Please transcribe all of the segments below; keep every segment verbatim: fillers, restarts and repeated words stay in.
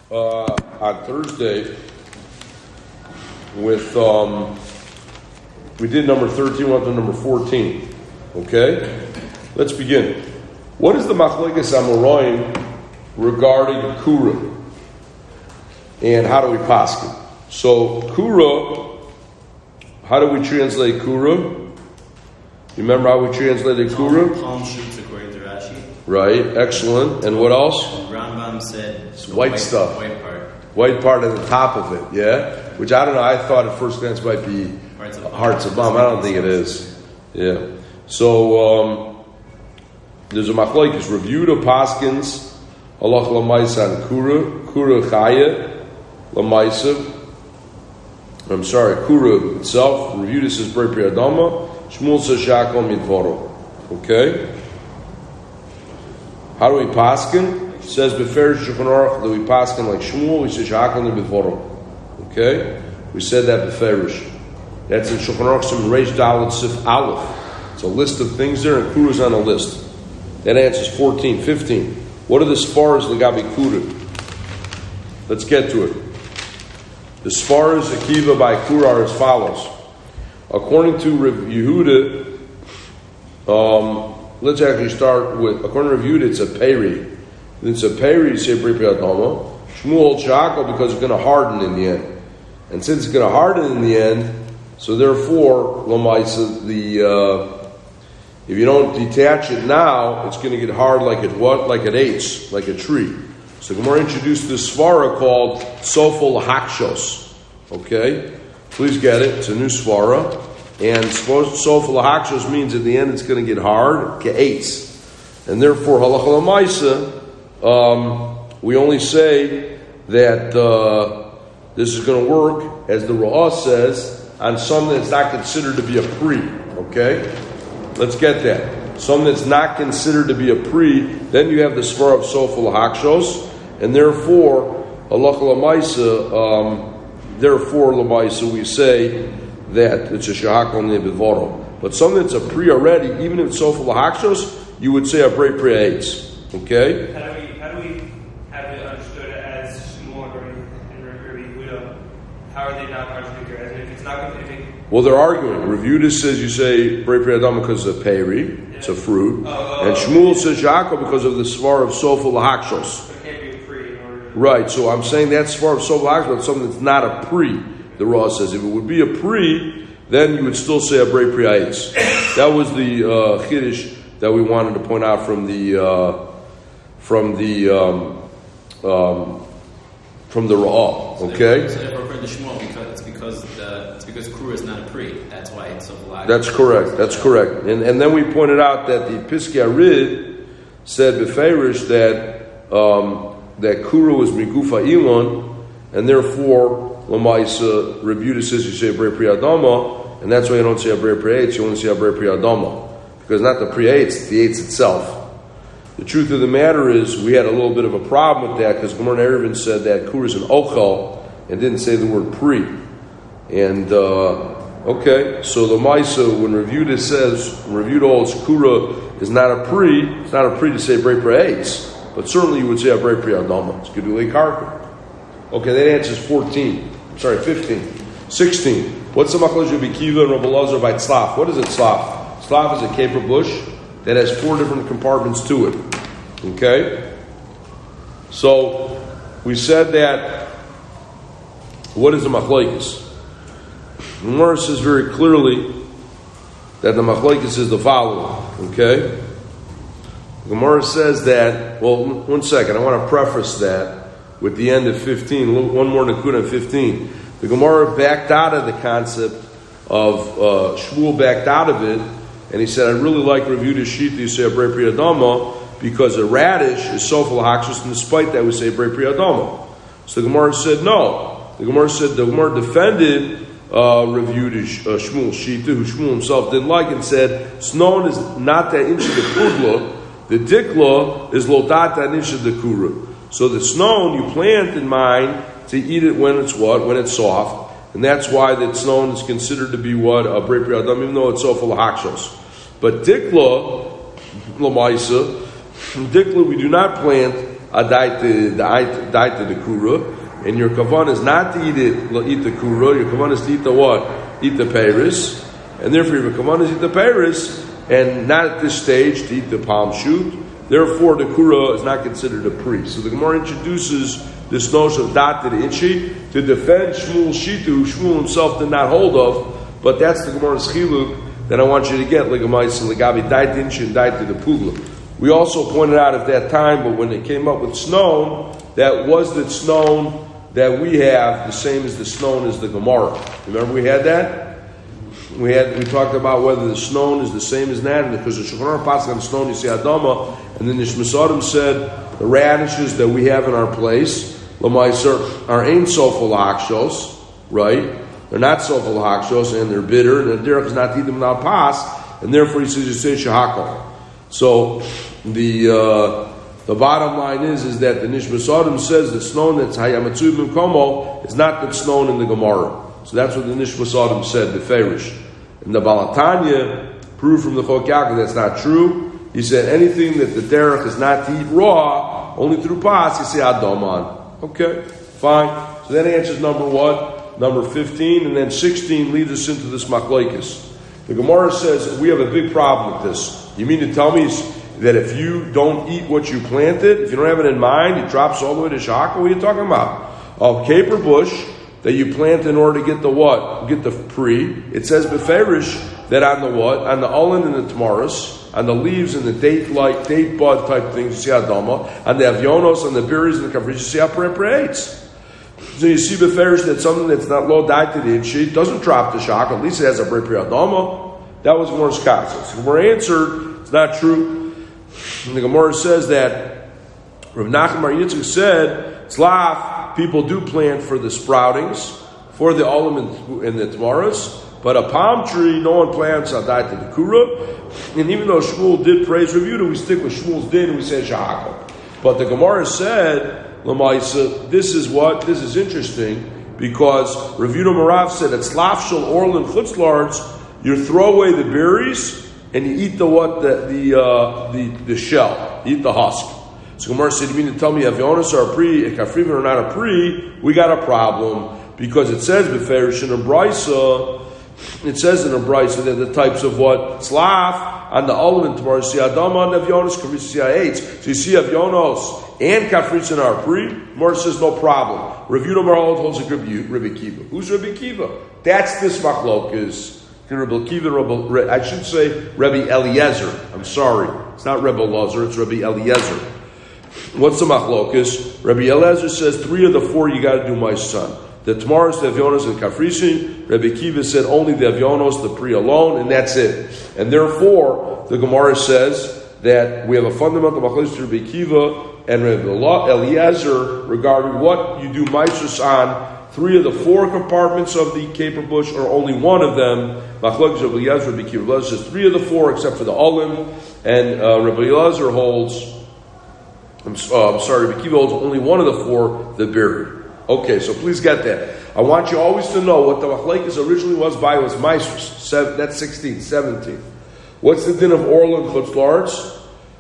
uh, on Thursday with, um, we did number thirteen, we're up to number fourteen. Okay? Let's begin. What is the Machlekes Amoraim regarding Kura? And how do we paskin? So, Kura, how do we translate Kura? You remember how we translated Kura? Palm shoots according to Rashi. Right, excellent. And what else? And Rambam said it's white, white stuff. White part. White part at the top of it, yeah? Which I don't know, I thought at first glance might be Hearts of Bomb. I don't think it is. Yeah. So, um, there's a machlokes reviewed of Paskins, Halach Lamaisa and Kura, Kura Chaya, Lamaisa. I'm sorry, Kura itself, reviewed this as Brei Pri Adama, Shmuel says Shakal Midvoro. Okay? How do we paskin? It says Beferish Shulchan Aruch that we paskin like Shmuel, we say Shakal Midvoro. Okay? We said that Beferish. That's in Shulchan Aruch Sim Reish Dalet Sif Aleph. It's a list of things there, and Kura's on the list. That answers fourteen, fifteen. What are the Sfaras Legabi Kura? Let's get to it. The Sfaras Akiva by Kura are as follows. According to Rav Yehuda, um, let's actually start with, according to Rav Yehuda, it's a peri. It's a peri, you say Brei Pri Adama. Shmuel holds Shakal because it's going to harden in the end. And since it's going to harden in the end, so therefore, Lamaisa, the uh, if you don't detach it now, it's going to get hard like it what? Like it ates, like a tree. So Gemara introduced this svara called Sofol Hakshos. Okay? Please get it. It's a new svara. And Sofol Hakshos means at the end it's going to get hard, ke'ates. And therefore, Halacha Lamaisa, um, we only say that uh, this is going to work, as the Ra'ah says, on something that's not considered to be a pri. Okay? Let's get that. Something that's not considered to be a pri, then you have the svara of Sofol Hakshos, and therefore, Halacha Lamaisa, um, therefore, Lamaisa, we say that it's a Shahakal Nebivoro. But something that's a pri already, even if it's Sofol Hakshos, you would say a Brei Pri Eitz. Okay? How do we, how do we have it understood as Shmuel and Rav Yehuda? How are they not contradictory? As in, if it's not, if it, well, they're arguing. Rav Yehuda says you say Brei Pri Adama because of peri, yeah. It's a fruit, oh, oh, and Shmuel okay. says Yaakov because of the svar of Sofol Hakshos. Right, so I'm saying that's far of Sofol Hakshos, but something that's not a pri. The Raw says if it would be a pri, then you would still say a Brei Pri Eitz. That was the uh, chiddush that we wanted to point out from the uh, from the um, um, from the Raw. Okay. So therefore, according to Shmuel, because it's because the, it's because Kura is not a pri. That's why it's Sofol Hakshos. That's correct. That's correct. And and then we pointed out that the Piskei Arid said beferish that. Um, that Kura was Migufa Elon, and therefore, Lamaisa, Rebuta says you say Brei Pri Adama, and that's why you don't say a Brei Pri Eitz, you only say a Brei Pri Adama. Because not the Pri Eitz, it's the Eitz itself. The truth of the matter is, we had a little bit of a problem with that, because Gemara Erevin said that Kura is an Ochel, and didn't say the word Pri. And, uh, okay, so Lamaisa, when Rebuta says, Rebuta holds Kura is not a Pri, it's not a Pri to say Brei Pri Eitz. But certainly you would say a Brei Pri Adama. It's Gedulei Karka. Okay, that answers fourteen. Sorry, fifteen. sixteen. What's the Machlokes of Akiva and Rabbi Elazar by Tzlaf? What is it, Tzlaf? Tzlaf is a caper bush that has four different compartments to it. Okay? So, we said that, what is the Machlokes? The Gemara says very clearly that the Machlokes is the following. Okay? Gemara says that, well, one second, I want to preface that with the end of fifteen, one more Nakuda fifteen. The Gemara backed out of the concept of, uh, Shmuel backed out of it, and he said, I really like Rav Yehuda's Shita, you say a Brei Pri Adama, because a radish is Sofol Hakshos, and despite that we say Brei Pri Adama. So the Gemara said, no. The Gemara said, the Gemara defended uh, Rav Yehuda's uh, Shmuel's Shita, who Shmuel himself didn't like, and said, Snow is not that into the Kudla. The dikla is lodata nisha dekura. So the snow you plant in mind to eat it when it's what? When it's soft. And that's why that snow is considered to be what? A Brei Pri Adama, even though it's Sofol Hakshos. But dikla, lamaisa, dikla we do not plant adaita the the kura, and your kavan is not to eat it, eat the kura. Your kavan is to eat the what? Eat the peiris, and therefore your kavan is to eat the peiris, and not at this stage to eat the palm shoot. Therefore, the kura is not considered a pri. So the Gemara introduces this notion of dat the inchi to defend Shmuel Shitu, who Shmuel himself did not hold of, but that's the Gemara's chiluk that I want you to get. Legamais legabi dait inchi and dait to the pugla. We also pointed out at that time, but when they came up with snow, that was the snow that we have the same as the snow as the Gemara. Remember we had that? We had we talked about whether the snow is the same as that, because the Shulchan Aruch passes on snow you see Adama, and then the Shmisadim said the radishes that we have in our place, Lamaiser, are ain't sofal hakshos, right? They're not sofal hakshos, and they're bitter, and the derech is not to eat them without pas, and therefore he says you say shahakal. So the uh, the bottom line is is that the Nishmasadim says the snow that's hayamatzu b'mkomo is not the snow in the Gemara. So that's what the Nishmasadim said, the Ferish. And the Balatanya proved from the Chok Yaakov that's not true. He said anything that the derech is not to eat raw, only through pas, he say adoman. Okay, fine. So that answers number what? Number fifteen, and then sixteen leads us into this machlokes. The Gemara says we have a big problem with this. You mean to tell me that if you don't eat what you planted, if you don't have it in mind, it drops all the way to shaka? What are you talking about? A caper bush that you plant in order to get the what? Get the pri. It says beferish that on the what? On the olin and the tamaris, on the leaves and the date like date bud type things, you see adama, on the avionos and the berries and the kavrish, you see appreprates. So you see beferish that something that's not low dieted in sheet doesn't drop the shock. At least it has a prepri adama. That was Gemara's kasha. So Gemara answered, it's not true. And the Gemara says that Rav Nachman Bar Yitzchak said, Tzlaf, people do plant for the sproutings, for the olim and, and the tamaras, but a palm tree, no one plants on diet to the kura. And even though Shmuel did praise Rav Yehuda, we stick with Shmuel's din and we say shahakal. But the Gemara said, Lamaisa, this is what, this is interesting, because Rav Yehuda Marav said, at Tzlaf shel orlin chutzlards, you throw away the berries and you eat the what, the the uh, the, the shell, you eat the husk. So Gemara said, you mean to tell me avionis are a pri, and kafrivim are not a pri? We got a problem, because it says beferish in a brisa, it says in a brisa that the types of what? Tzlaf, on the olim, tomorrow see adama, and avionis, kafrivim see eitz. So you see avionos and kafrivim are a pri? Gemara says no problem. Rav Yehuda Marhold holds a Rabbi Kiva. Who's Rabbi Kiva? That's this machlokes. Rabbi Kiva, I should say Rabbi Eliezer. I'm sorry. It's not Rabbi Lazar, it's Rabbi Eliezer. What's the machlokas? Rabbi Eliezer says three of the four you got to do, my son. The tamaris, the avionos, and kafrisi. Rabbi Kiva said only the avionos, the pri alone, and that's it. And therefore, the Gemara says that we have a fundamental machlokas to Rabbi Kiva and Rabbi Eliezer regarding what you do maisus on three of the four compartments of the caper bush, or only one of them. Machlokes Rabbi Eliezer, Rabbi Kiva says three of the four, except for the olim, and uh, Rabbi Eliezer holds. I'm, uh, I'm sorry, Rabbi Kiva holds only one of the four, the berry. Okay, so please get that. I want you always to know what the machlokes originally was by was maestros. That's sixteen, seventeen. What's the din of oral and chutzlards?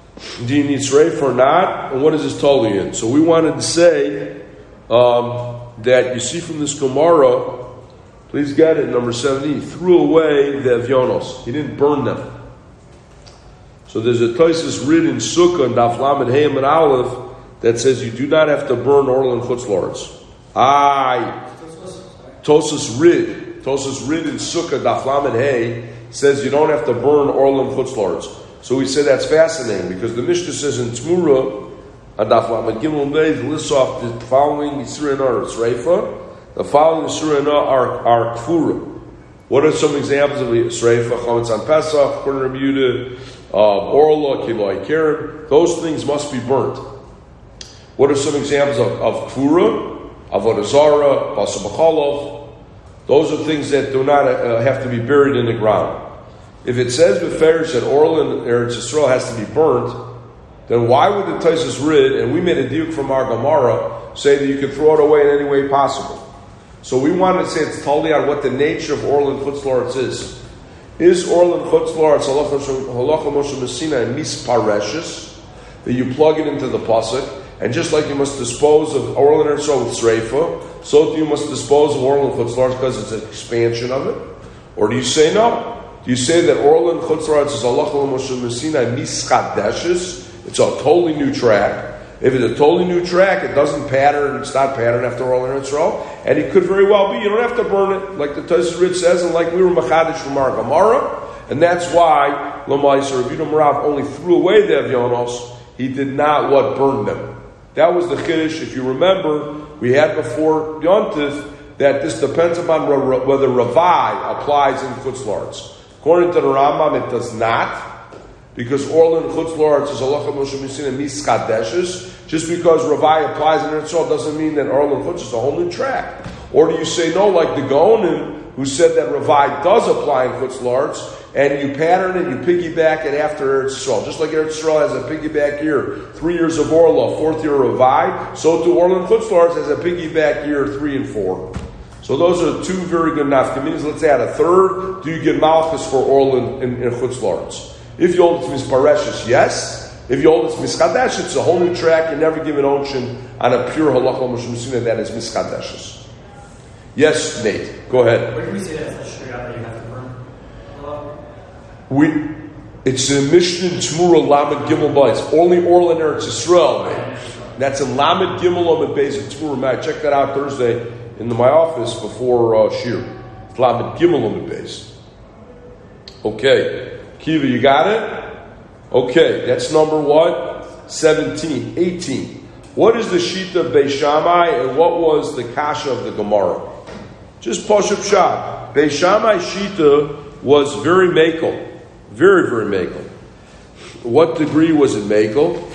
Do you need sreif or not? And what is this totally in? So we wanted to say um, that you see from this Gemara, please get it, number seventeen, he threw away the avionos. He didn't burn them. So there's a Tosfos Rid in Sukkah and Daf Lamed Hey and Aleph that says you do not have to burn oral and chutzlards. Aye. Tosfos Rid. Tosfos Rid in Sukkah, Daf Lamed Hey, says you don't have to burn oral and chutzlards. So we say that's fascinating, because the Mishnah says in Tmura, on Daf Lamed Gimel Beis, lists off the following Yisra are Sreifa, the following Yisra are, are Kfura. What are some examples of Sreifa? Chametz on Pesach, according to Rabbi Yehuda, uh, Orla, Kiloi Keren. Those things must be burnt. What are some examples of, of Kfura? Avodah Zarah, Basar B'cholov. Those are things that do not uh, have to be buried in the ground. If it says beferish that oral and Eretz Yisrael has to be burnt, then why would the Tosfos Rid, and we made a diuk from our Gemara, say that you can throw it away in any way possible? So we wanted to say it's totally on what the nature of oral and chutzlards is. Is oral and chutzlards halacha Moshe Messina and mispareshes, that you plug it into the pasuk, And just like you must dispose of oral and Eretz Yisrael with Sreifa, so too you must dispose of oral and Chutz La'aretz because it's an expansion of it? Or do you say no? Do you say that oral and Chutz La'aretz is Allah Moshe Messina Mischadeshes? It's a totally new track. If it's a totally new track, it doesn't pattern, it's not patterned after oral and Eretz Yisrael, and it could very well be. You don't have to burn it, like the Tosfos Ritz says, and like we were Machadish from our Gemara. And that's why Lamaisa Rabbi Marav only threw away the Avyonos. He did not what burn them. That was the Chiddush. If you remember, we had before Yontif that this depends upon whether Ravai applies in Chutz La'aretz. According to the Rambam, it does not, because oral in Chutz La'aretz is Allah Moshe Messina Mischadeshes. Just because Ravai applies in Eretz Yisrael doesn't mean that oral in Chutz is a whole new track. Or do you say no, like the Gaonim, who said that Ravai does apply in Chutz La'aretz, and you pattern it, you piggyback it after Eretz Yisrael. Just like Eretz Yisrael has a piggyback year, three years of Orla, fourth year of Ravai, so too Orla and Chutz La'aretz has a piggyback year, three and four. So those are two very good nafkaminas. Let's add a third. Do you get Malchus for Orla in, in, in Chutz La'aretz? If you hold it's Mispareshes, yes. If you hold it's Miskadesh, it's a whole new track. You never give an ocean on a pure Halacha Moshe that is Miskadeshes. Yes, Nate, go ahead. Where do we say that it's a Shriya that you have to burn? We, it's a Mishnah Tmura Lamed Gimel Ba. It's only Orla and Eretz Yisrael, man. That's in Lamed Gimel Lamed Beis of Tmura. I checked that out Thursday in my office before uh, Shir. It's Lamed Gimel Lamed Beis. Okay, Kiva, you got it? Okay, that's number what? seventeen. eighteen. What is the Shita of Beis Shammai and what was the Kasha of the Gemara? Just Pashup Shah. Beis Shammai Shita was very makel. Very, very makel. What degree was it makel?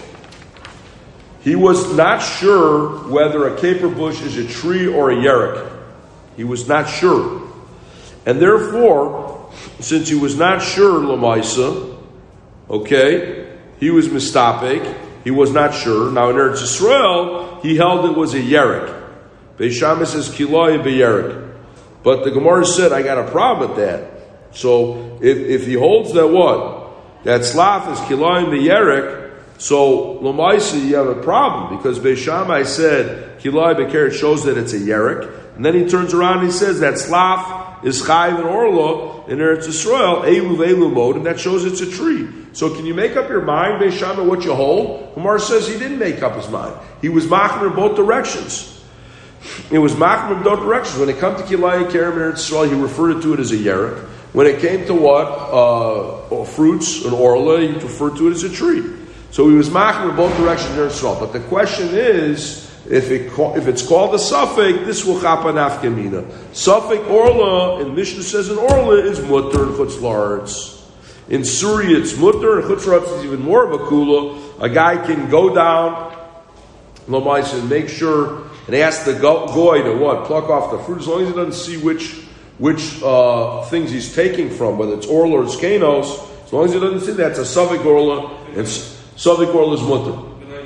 He was not sure whether a caper bush is a tree or a yerek. He was not sure. And therefore, since he was not sure, Lamaisa, okay, he was mistapek, he was not sure. Now in Eretz Yisrael, he held it was a yerek. Beis Shammai says, kiloi b'yerek. But the Gemara said, I got a problem with that. So if, if he holds that what? That slaf is kiloi b'yerek, so Lamaisa, you have a problem, because Beis Shammai said, kiloi b'keret shows that it's a yerek. And then he turns around and he says that slaf is chayv and orla in Eretz Yisrael, elu v'elu mode, and that shows it's a tree. So can you make up your mind, Beis Shammai, what you hold? Gemara says he didn't make up his mind. He was machmer in both directions. It was machmer in both directions. When it came to Kilai Kerem in Eretz Yisrael, he referred to it as a yerek. When it came to what? Uh, fruits, an orla, he referred to it as a tree. So he was machmer in both directions in Eretz Yisrael. But the question is, If it if it's called a suffix, this will chapa nafkamina. Suffix orla, and Mishnah says an orla is mutter and chutz la'aretz. In Surya it's mutter, and chutz la'aretz is even more of a kula. A guy can go down, Lomais, and make sure and ask the goy to what pluck off the fruit, as long as he doesn't see which which uh, things he's taking from, whether it's orla or it's kanos. As long as he doesn't see that, it's a suffix orla, and suffix orla is mutter.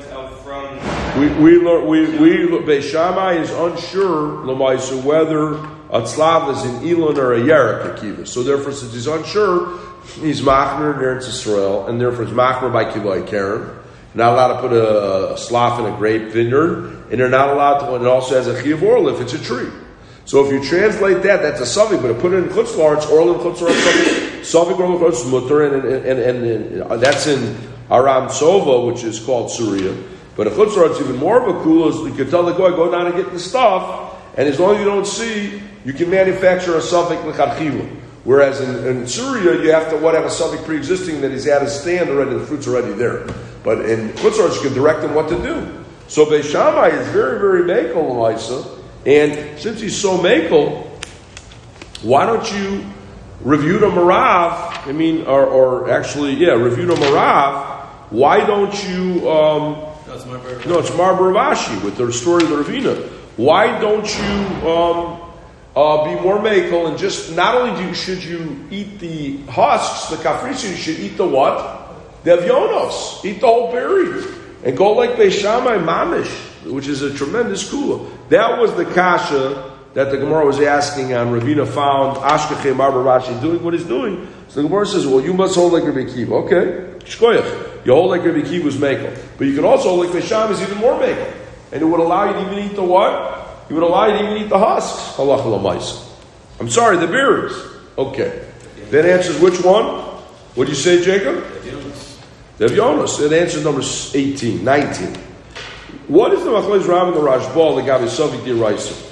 We we learn we we Beis Shammai is unsure Lamaisa whether a tzlav is an Elon or a yerek akiva. So therefore, since he's unsure, he's machmer in Eretz Yisrael, and therefore he's machmer by kiloi keren. Not allowed to put a, a slav in a grape vineyard, and they're not allowed to. And it also has a chiyav orla if it's a tree. So if you translate that, that's a suffix. But to put it in chutz la'aretz, orla in chutz la'aretz, suffix orla chutz mutter, and and, and and and that's in Aram Sova, which is called Surya. But a chutz la'aretz even more of a cool is you can tell the guy, go down and get the stuff, and as long as you don't see, you can manufacture a suffix l'chadchila. Whereas in, in Syria, you have to what have a suffix pre-existing that he's at his stand already, the fruit's already there. But in chutz la'aretz, you can direct him what to do. So Beis Shammai is very, very makel l'maisa, and since he's so makel, why don't you review the Marav? I mean, or, or actually, yeah, review the Marav. Why don't you? Um, No, it's Mar Baravashi with the story of the Ravina. Why don't you um, uh, be more makel and just not only do you, should you eat the husks, the kafrisi, you should eat the what? The avyonos. Eat the whole berry. And go like Beis Shammai Mamish, which is a tremendous kula. That was the kasha that the Gemara was asking on. Ravina found Ashkechei Mar Baravashi doing what he's doing. So the Gemara says, well, you must hold like Rabbi Akiva. Okay. Shkoyach. You hold like Rabbi Akiva was Mekel. But you can also hold like Beis Shammai is even more Mekel. And it would allow you to even eat the what? It would allow you to even eat the husks. Halacha l'maisa. I'm sorry, the berries. Okay. That answers which one? What do you say, Jacob? Dev Yonos. That answers number eighteen, nineteen. What is the Machlokes Ram and the Rashba legabe Safek D'Oraisa?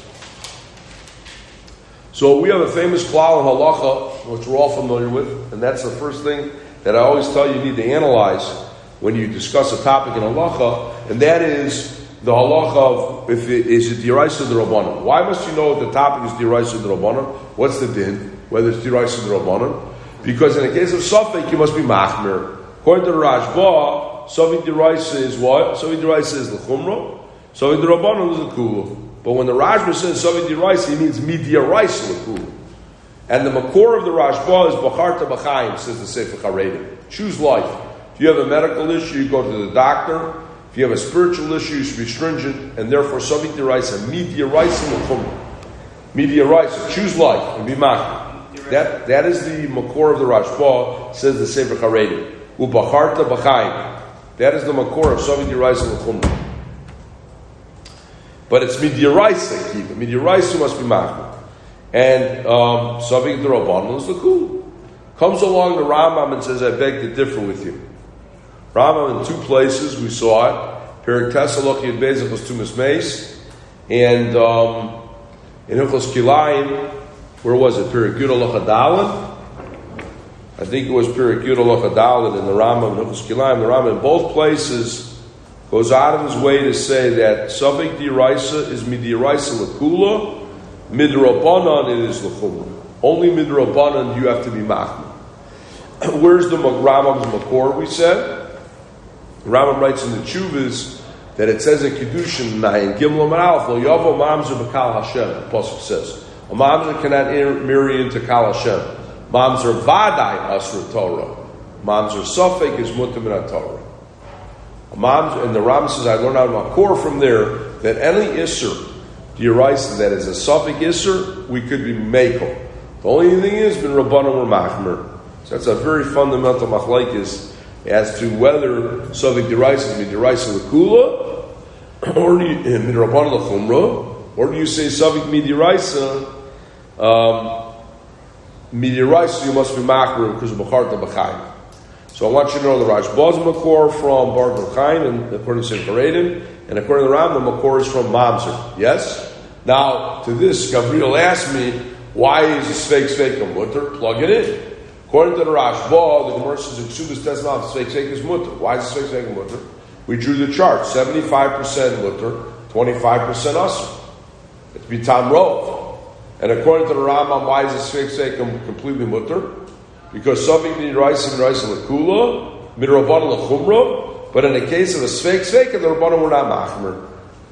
So we have a famous klal in halacha, which we're all familiar with, and that's the first thing that I always tell you you need to analyze when you discuss a topic in halacha, and that is the halacha of if it is it D'Oraisa D'Rabbanan. Why must you know if the topic is D'Oraisa D'Rabbanan? What's the din? Whether it's D'Oraisa D'Rabbanan? Because in the case of Safek, you must be machmir. According to the Rashba, Safek D'Oraisa is what? Safek D'Oraisa is the chumrah. Safek D'Rabbanan is the kula. But when the Rashba says Safek D'Oraisa, he means Mid'Oraisa the kula. And the makor of the Rashba is Bacharta B'chaim, says the Sefer Charedim. Choose life. If you have a medical issue, you go to the doctor. If you have a spiritual issue, you should be stringent, and therefore Safek D'Oraisa, Mid'Oraisa the chumrah. Mid'Oraisa, choose life and be machmir. That that is the makor of the Rashba, says the Sefer Charedim. Ubacharta b'chaim. That is the makor of Safek D'Oraisa l'chumrah. But it's Mid'Oraisa keep it. Mid'Oraisa must be machmir. And um, Safek D'Rabbanan is the cool. Comes along the Rambam and says, I beg to differ with you. Rambam in two places we saw it. Perik Tesaloch Yud Beis Hilchos Tumas Meis, and um, in Hilchos Kilayim. Where was it? Perik Yud Halacha Daled? I think it was Perik Yud Halacha Daled in the Rambam and Hilchos Kilayim. The Rambam in both places goes out of his way to say that Safek D'Oraisa is Mid'Oraisa l'kula, Midrabanan it is l'chumra. Only Midrabanan you have to be machmir. Where's the Rambam's makor? We said the Rambam writes in the Chuvas that it says in Kiddushin Nayin Gimel Amar Aleph Lo Yavo Mamzer B'Kal Hashem. The pasuk says a mamzer cannot marry into Kal Hashem. Mamzer Vadai Asr Torah. Mamzer Safek is Mutar Min Torah. Mamzer, and the Ram says I learned out of makor from there that any Isser D'Oraisa that is a Safek Isser we could be Mekel. The only thing is Ben Rabbanan or Machmer. So that's a very fundamental machlokes as to whether Safek D'Oraisa is Mid'Oraisa l'kula or Midrabanan l'chumra, or do you say Safek Mid'Oraisa? Um, Mid'Oraisa you must be machmer because of Bacharta B'chaim. So I want you to know the Rashba's makor from Baruch Chaim and according to Sefer Charedim, and according to the Ram the makor is from Mamzer. Yes. Now to this, Gabriel asked me, why is a Sfeik Sfeik a mutter? Plug it in. According to the Rashba, the Gemara says in Ksubas Tesmav, Sfeik Sfeik is mutter. Why is Sfeik Sfeik a mutter? We drew the chart: seventy-five percent mutter, twenty-five percent asur. It's bitam rov. And according to the Rambam, why is the Sfeik Sfeik completely mutter? Because Safek D'Oraisa D'Oraisa l'kula, Midrabanan l'chumra. But in the case of a Sfeik Sfeik, the Rabbanan were not machmer.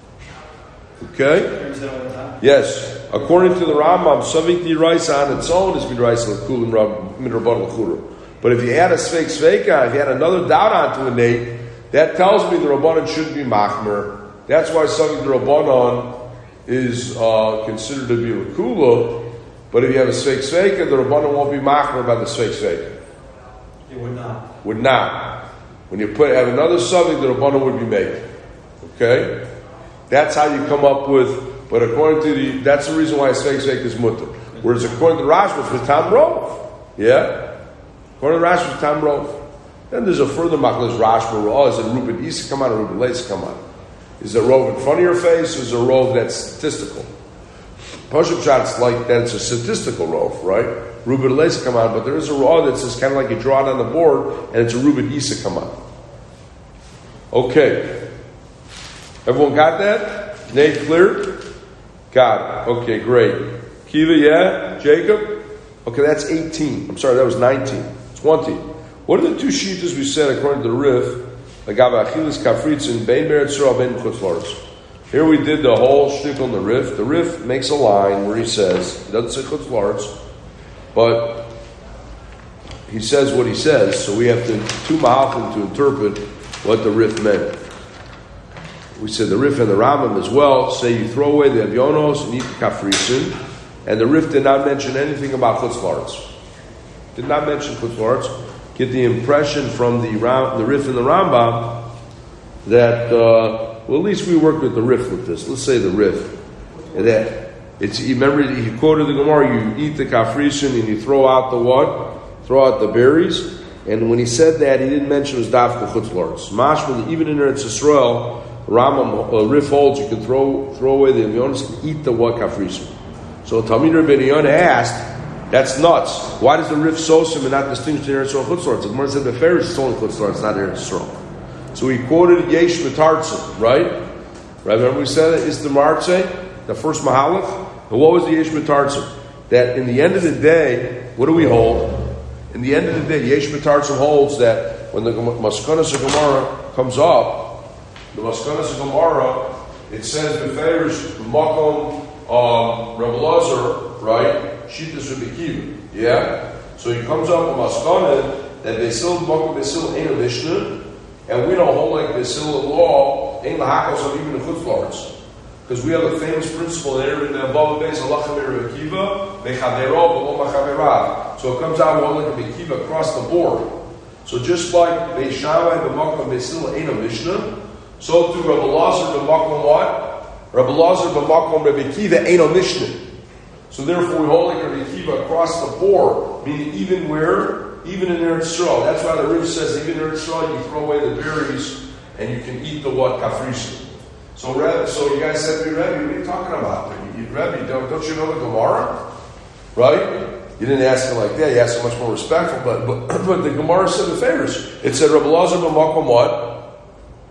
Okay. Yes. According to the Rambam, Safek D'Oraisa on its own is D'Oraisa l'kula, Midrabanan l'chumra. But if you add a Sfeik Sfeika, if you add another doubt onto a nate, that tells me the Rabbanan shouldn't be machmer. That's why Safek D'Rabbanan is uh, considered to be l'kula. But if you have a Sfeik Sfeika, the Rabbanan won't be machmer by the Sfeik Sfeika. It would not. Would not. When you put have another Safek, the Rabbanan would be made. Okay? That's how you come up with, but according to the, that's the reason why a Sfeik Sfeika is mutter. Whereas according to the Rashba, it's with Tam Rov. Yeah? According to the Rashba, it's Tam Rov. Then there's a further machlokes Rashba, oh, is it Reuben Isa come on or Reuben Leisa come on? Is it a rov in front of your face or is it a rov that's statistical? Pashup shots like that, it's a statistical rov, right? Reuben Leisa come on, but there is a rov that's just kind of like you draw it on the board and it's a Reuben Isa come on. Okay. Everyone got that? Nate clear? Got it. Okay, great. Kiva, yeah? Jacob? Okay, that's eighteen. I'm sorry, that was nineteen. twenty. What are the two shittas we said according to the Rif? Here we did the whole shtickle in the Rif. The Rif makes a line where he says, he doesn't say chutz laretz, but he says what he says, so we have to, two ma'alchim to interpret what the Rif meant. We said the Rif and the Rambam as well say you throw away the avyonos and eat the kafrisin, and the Rif did not mention anything about chutz laretz. Did not mention chutz laretz. get the impression from the Ram, the Rif and the Rambam that, uh, well, at least we worked with the Rif with this. Let's say the Rif. That it's, you remember, he quoted the Gemara, you eat the kafrisin and you throw out the what? Throw out the berries. And when he said that, he didn't mention it was dafka chutz la'aretz. Mashma, even in Eretz Yisrael, Rambam, uh, Rif holds, you can throw throw away the avionis and eat the what kafrisin. So Talmid Rabbeinu Yonah asked, that's nuts. Why does the Rif sosim and not distinguish in Eretz Yisrael chutz la'aretz? The Gemara said the Beferish is only chutz la'aretz, not Eretz Yisrael. So he quoted Yesh Mitartzim, right? Right? Remember we said it is the Martzeh, the first Mahalach. And what was the Yesh Mitartzim? That in the end of the day, what do we hold? In the end of the day, Yesh Mitartzim holds that when the Maskanas of Gemara comes up, the Maskanas of Gemara, it says Beferish Makom um, Rebbe Lazar, right? Shittas Rebbe Kiva. Yeah? So he comes up with Maskanas that Besil Makom Besil ain't a Mishnah, and we don't hold like Besil law, ain't lahakos of even the Chutz la'aretz. Because we have a famous principle in the above base, Allah Chaver Akiva, Mechavero, B'lo Machaverav. So it comes out one like a Mekiva across the board. So just like Beis Shammai, B'makom Beisil ain't a Mishnah, so too Rebbe Lazar, B'makom what? Rebbe Lazar, B'makom Rebbe Kiva ain't a Mishnah. So therefore we hold like Rebbe Kiva across the board, meaning even where? Even in Eretz Yisrael. That's why the Riv says even in Eretz Yisrael you throw away the berries and you can eat the what? Kafrisin. So, Rebbe, so you guys said to me, Rebbe, what are you talking about? You, Rebbe, don't, don't you know the Gemara? Right? You didn't ask him like that. You asked him much more respectful. But but, but the Gemara said the favors. It said, Rebbe Lazar b'makom what?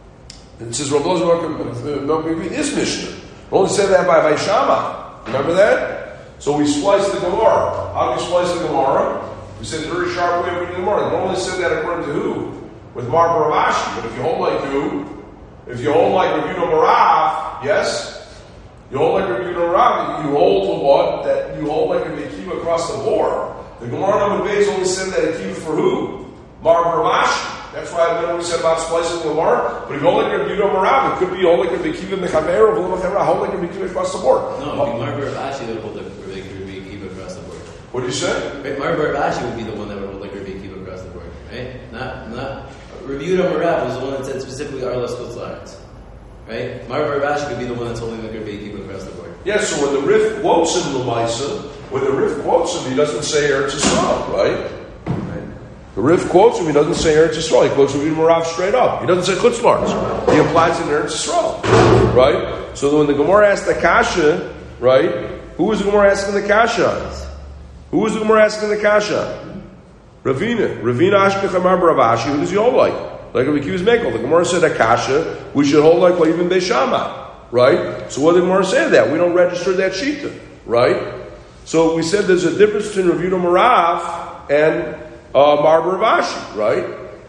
It says, Rebbe Lazar b'makom is Mishnah. It only said that by Beis Shammai. Remember that? So we spliced the Gemara. How do we splice the Gemara? We said a very sharp way of reading the Gemara. It only said that according to who? With Mar Bar Avashi. But if you hold like who? If you hold like Rabbi Yehuda Marav, yes, you hold like Rabbi Yehuda Marav, you hold to what? That you hold like a Akiva across the board. The Gemara number Beis only said that Akiva for who? Mar Baravashi. That's why I know we said about splicing the Gemara. But if you hold like Rabbi Yehuda Marav, it could be hold like Rabbi Akiva Mechaver or V'lo Mechaver, hold like Rabbi Akiva across the board. No, it would be Mar Baravashi that would hold like Rabbi Akiva across the board. What do you say? Right, Mar Baravashi would be the one that would hold like Rabbi Akiva across the board, right? Not not. Rabbi Yehuda Marav was the one that said specifically Arlos Chutz la'aretz. Right? Mar Baravashi could be the one that's holding like Rabbi Akiva across the board. Yes, so when the Rif quotes him, Lamaisa, when the Rif quotes him, he doesn't say Eretz Yisrael, right? right? The Rif quotes him, he doesn't say Eretz Yisrael. He quotes Rabbi Marav straight up. He doesn't say Chutz la'aretz. He applies it in Eretz Yisrael, right? So when the Gemara asked the Kasha, right? Who was the Gemara asking the Kasha? Who was the Gemara asking the Kasha? Ravina. Ravina Ashkech Mar Baravashi. Who does he hold like? Like Rabbi Akiva's Mekel. The Gemara said Akasha, we should hold like well, even Beis Shammai, right? So what did the Gemara say that? We don't register that shita, right? So we said there's a difference between Rabbi Yehuda Marav and uh, Mar Baravashi, right?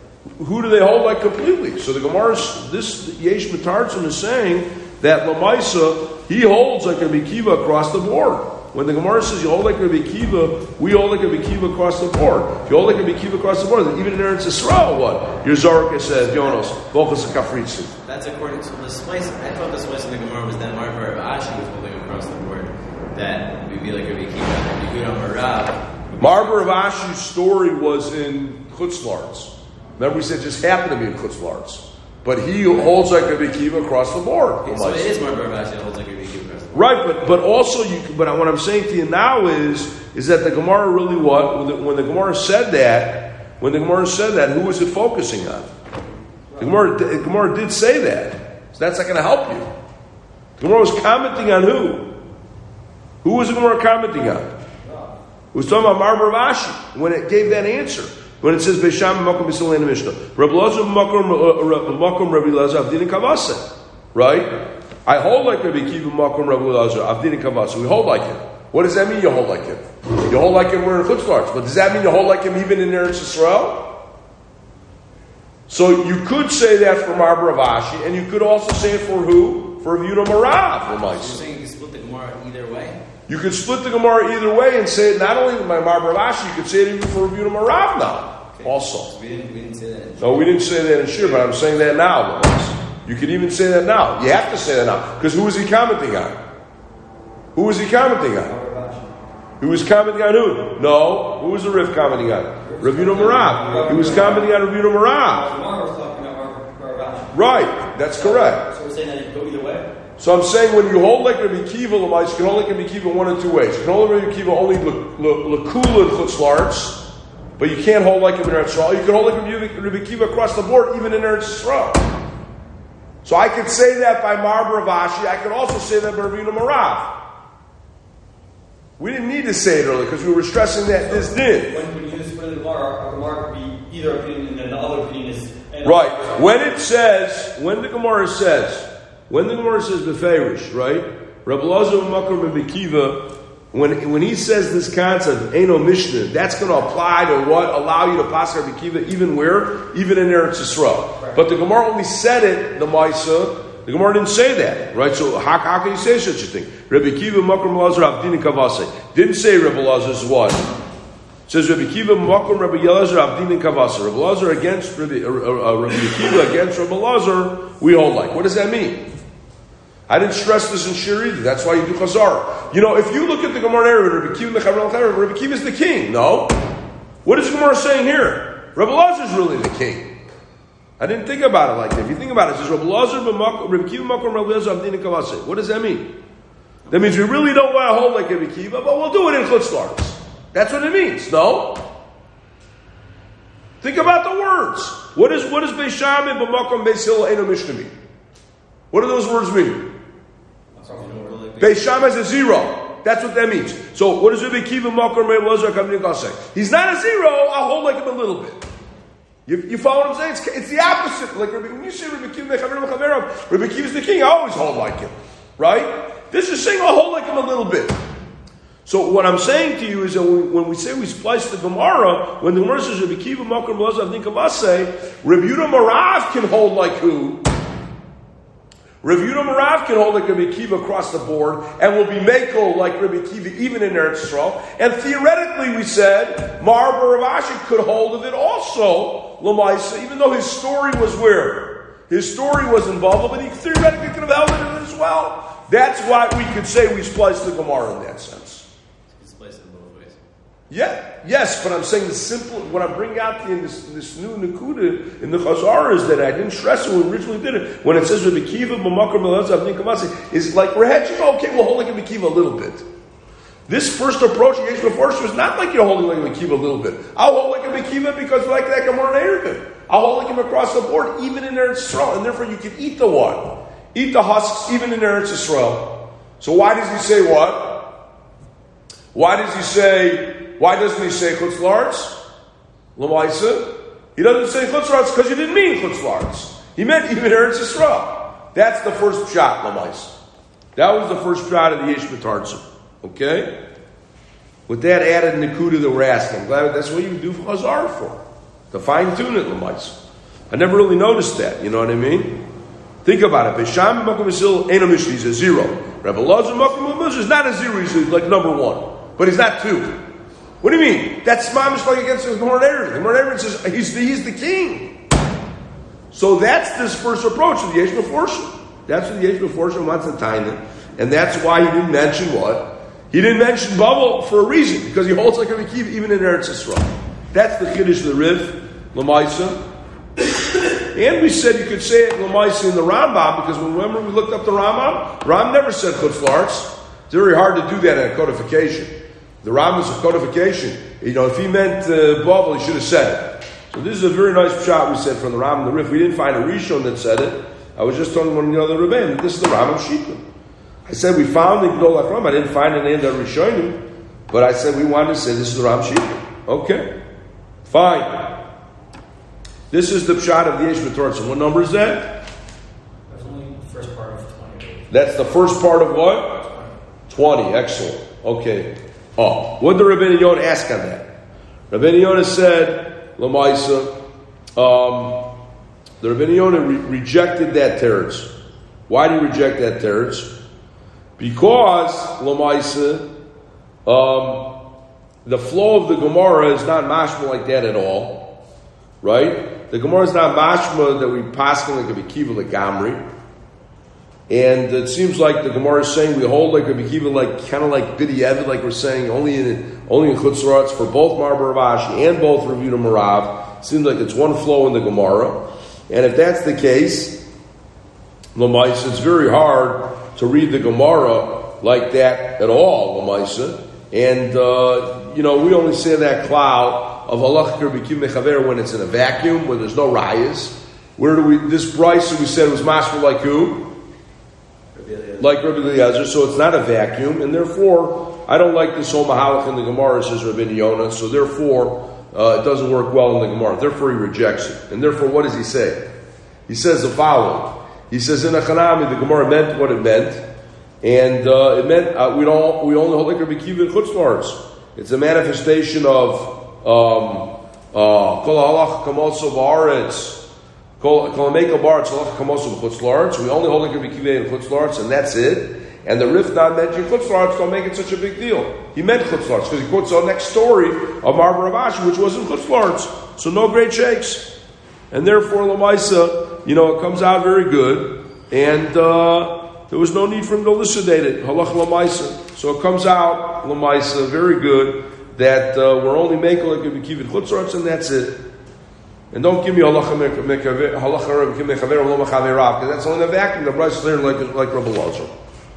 Who do they hold like completely? So the Gemara, this Yesh Mitartzim is saying that Lamaisa, he holds like Rabbi Akiva across the board. When the Gemara says you hold like Rabbi Akiva, we hold like Rabbi Akiva across the board. If you hold like Rabbi Akiva across the board, then even in Eretz Yisrael, what? Your Zorka said, Yonos, Bochus Kafritzi. That's according to the splice. I thought the splice in the Gemara was that Mar Baravashi was holding across the board. That would be like Rabbi Akiva, Rabbi Yehuda Marav. Mar Baravashi's story was in Chutz la'aretz. Remember we said it just happened to be in Chutz la'aretz. But he holds like Rabbi Akiva across the board. Okay, so it is Mar Baravashi that holds like Rabbi Akiva across the board. Right, but but also you. But what I'm saying to you now is is that the Gemara really what when the, when the Gemara said that when the Gemara said that who was it focusing on? The Gemara, the Gemara did say that, so that's not going to help you. The Gemara was commenting on who? Who was the Gemara commenting on? It was talking about Mar Baravashi when it gave that answer. When it says Beis Shammai Makom B'Sil in the Mishnah, Rabbi Lazar Makom Rabbi Lazar Avdin Kavase, right? I hold like Rabbi Akiva Makom Rabbi Lazar Avdin Kavase. We hold like him. What does that mean? You hold like him. You hold like him. We're in Chutz la'aretz, but does that mean you hold like him even in Eretz Yisrael? So you could say that for Mar Baravashi, and you could also say it for who? For Yehuda Marav. You're saying you can split the Gemara either way? You could split the Gemara either way and say it not only by Mar Baravashi, you could say it even for Yehuda Marav now. Okay. Also. So we, didn't, we didn't say that in No, we didn't say that in Shir, but I'm saying that now. You could even say that now. You have to say that now. Because who is he commenting on? Who is he commenting on? Who is commenting on who? No. Who is the Rif commenting on? Rav Yehuda Marav. He was commenting on Rav Yehuda Marav. Tomorrow we're talking about Mar Rav. Right, that's correct. So we're saying that you can go either way? So I'm saying when you hold like Rabbi Kiva, you can hold like Rabbi Kiva one of two ways. You can hold like Rabbi Kiva only L'Kula and Chutz La'aretz, but you can't hold like him in Eretz Yisrael. You can hold like Rabbi Kiva across the board, even in Eretz Yisrael. So I could say that by Mar Rav Ashi. I could also say that by Rav Yehuda Marav. We didn't need to say it earlier because we were stressing that this did. When we use the Gemara, the Gemara could be either opinion and the other opinion is... Right. When it says, when the Gemara says, when the Gemara says Beferish, right? Rabbi Elazar Makar Rabbi Kiva, when when he says this concept, Eino Mishnah, that's going to apply to what? Allow you to pass Rabbi Kiva even where? Even in Eretz Yisrael. Right. But the Gemara only said it, the Maisa. The Gemara didn't say that, right? So how, how can you say such a thing? Rabbi Kiva Makar Rabbi Elazar Avdin Kavase. Didn't say Rabbi Elazar's what? It says Rabbi Kiva Makar Rabbi Elazar Avdin Kavase. Rabbi Elazar against Rabbi, uh, uh, Rabbi Kiva against Rabbi Elazar, we all like. What does that mean? I didn't stress this in Shir either. That's why you do Chazar. You know, if you look at the Gemara narrative, Rabbi Kiva Mechaber, Rabbi Kiva is the king. No. What is the Gemara saying here? Rabbi Elazar is really the king. I didn't think about it like that. If you think about it, it says Rabbi Elazar, Rabbi Kiva Makom, Rabbi Elazar, Avdin Kavase. What does that mean? That means we really don't want to hold like Rabbi Kiva, but we'll do it in Chutz La'aretz. That's what it means. No. Think about the words. What is what is Beis Shammai b'Makom Beis Hillel Eino Mishnah mean? What do those words mean? Beis Shammai is a zero. That's what that means. So what does Rabbi Kiva Makom Rabbi Elazar Avdin Kavase? He's not a zero. I'll hold like him a little bit. You, you follow what I'm saying? It's, it's the opposite. Like Rabbi, when you say Rabbi Kiva Mechaber, Rabbi Kiva is the king. I always hold like him, right? This is saying I'll hold like him a little bit. So what I'm saying to you is that when, when we say we splice the Gemara, when the Gemara says Rabbi Kiva Makom Rabbi Elazar Avdin Kavase, Rabbi Yehuda Marav can hold like who? Rabbi Yehuda Marav can hold like Rabbi Kiva across the board, and will be Meko like Rabbi Kiva even in Eretz Yisrael. And theoretically, we said Mar Rav Ashi could hold of it also, Lamaisa, even though his story was where his story was involved, but he theoretically could have held it as well. That's why we could say we spliced the Gemara in that sense. Yeah, yes, but I'm saying the simple, what I'm bringing out in this, this new Nakuda in the Chazar is that I didn't stress it when we originally did it. When it says Rabbi Kiva, B'Makar B'Elazar Avdin Kavase, is like we're hedging, okay, we'll hold like Rabbi Kiva a little bit. This first approach, Yesh Meforsh, was not like you're holding like Rabbi Kiva a little bit. I'll hold like Rabbi Kiva because like that Gemara Erevin. I'll hold like him across the board, even in Eretz Yisrael, and therefore you can eat the what? Eat the husks even in Eretz Yisrael. So why does he say what? Why does he say? Why doesn't he say Chutz La'aretz? L'maisa. He doesn't say Chutz La'aretz because he didn't mean Chutz La'aretz. He meant even Eretz Yisrael. That's the first shot, L'maisa. That was the first shot of the Yesh B'Tartzim. Okay? With that added Nakuda that we're asking, I'm glad that's what you do for Chazar for. To fine tune it, L'maisa. I never really noticed that, you know what I mean? Think about it. Beis Shammai Makom Beis Hillel Eino Mishnah, he's a zero. Rabbi Elazar Makom Beis Hillel is not a zero, he's like number one. But he's not two. What do you mean? That's mamish like against the Gemara Erevin. The Gemara Erevin says he's the, he's the king. So that's this first approach of the Yesh Meforshim. That's what the Yesh Meforshim wants to tie in. And that's why he didn't mention what? He didn't mention Bubble for a reason, because he holds like Rabbi Kiva even in Eretz Yisrael. That's the Kiddush of the Rif, L'maisa. And we said you could say it L'maisa in the Rambam, because remember we looked up the Rambam? Ram never said Chutz La'aretz. It's very hard to do that in a codification. The Ram is a codification. You know, if he meant uh, Bubble, he should have said it. So this is a very nice shot we said from the Ram and the Rif. We didn't find a Rishon that said it. I was just telling one of the other Rebbeim that this is the Ram of Shittim. I said we found the Gdol HaKram. I didn't find any of the Rishonim, but I said we wanted to say this is the Ram Shittim. Okay, fine. This is the shot of the Yesh B'Tartzim. What number is that? That's only the first part of twenty. That's the first part of what? twenty. Excellent. Okay. Oh, what did Rabbeinu Yonah ask on that? Rabbeinu Yonah said, L'maisa, um, the Rabbeinu Yonah re- rejected that teretz. Why did he reject that teretz? Because, L'maisa, um, the flow of the Gemara is not mashma like that at all. Right? The Gemara is not mashma that we paskin like a Kiva Legamri. And it seems like the Gemara is saying we hold like Rabbi Akiva, like kind of like Bidi Evid, like we're saying only in only in Chutz La'aretz for both Marbar Rav Ashi and both Rav Yehuda Marav. Seems like it's one flow in the Gemara. And if that's the case, L'maisa, it's very hard to read the Gemara like that at all, L'maisa. And uh, you know, we only say that cloud of Halach Rabbi Akiva Mechaver when it's in a vacuum, when there's no rayas. Where do we? This Bryce we said was Masber like who? Like Rabbi Eliezer, so it's not a vacuum, and therefore I don't like this whole mahalach in the Gemara, says Rabbi Yonah. So therefore uh, it doesn't work well in the Gemara. Therefore he rejects it. And therefore, what does he say? He says the following. He says in a Chanami the Gemara meant what it meant, and uh, it meant uh, we don't we only hold like Rabbi Akiva in Chutz La'aretz. It's a manifestation of um, uh, Kol Halach Kamoso Ba'aretz. We only hold like Rabbi Akiva in Chutz La'aretz, and that's it. And the Rif not mentioning Chutz La'aretz don't make it such a big deal. He meant Chutz La'aretz because he quotes the next story of Marbar Rav Ashi, which was in Chutz La'aretz. So no great shakes. And therefore, L'maisa, you know, it comes out very good, and uh, there was no need for him to elucidate it. Halach L'maisa. So it comes out, L'maisa, very good, that uh, we're only making like Rabbi Akiva in Chutz La'aretz, and that's it. And don't give me halacha mechaver, halacha mechaver, lo mechaver rav, because that's only the vacuum. The price is there like like Rabbi Elazar.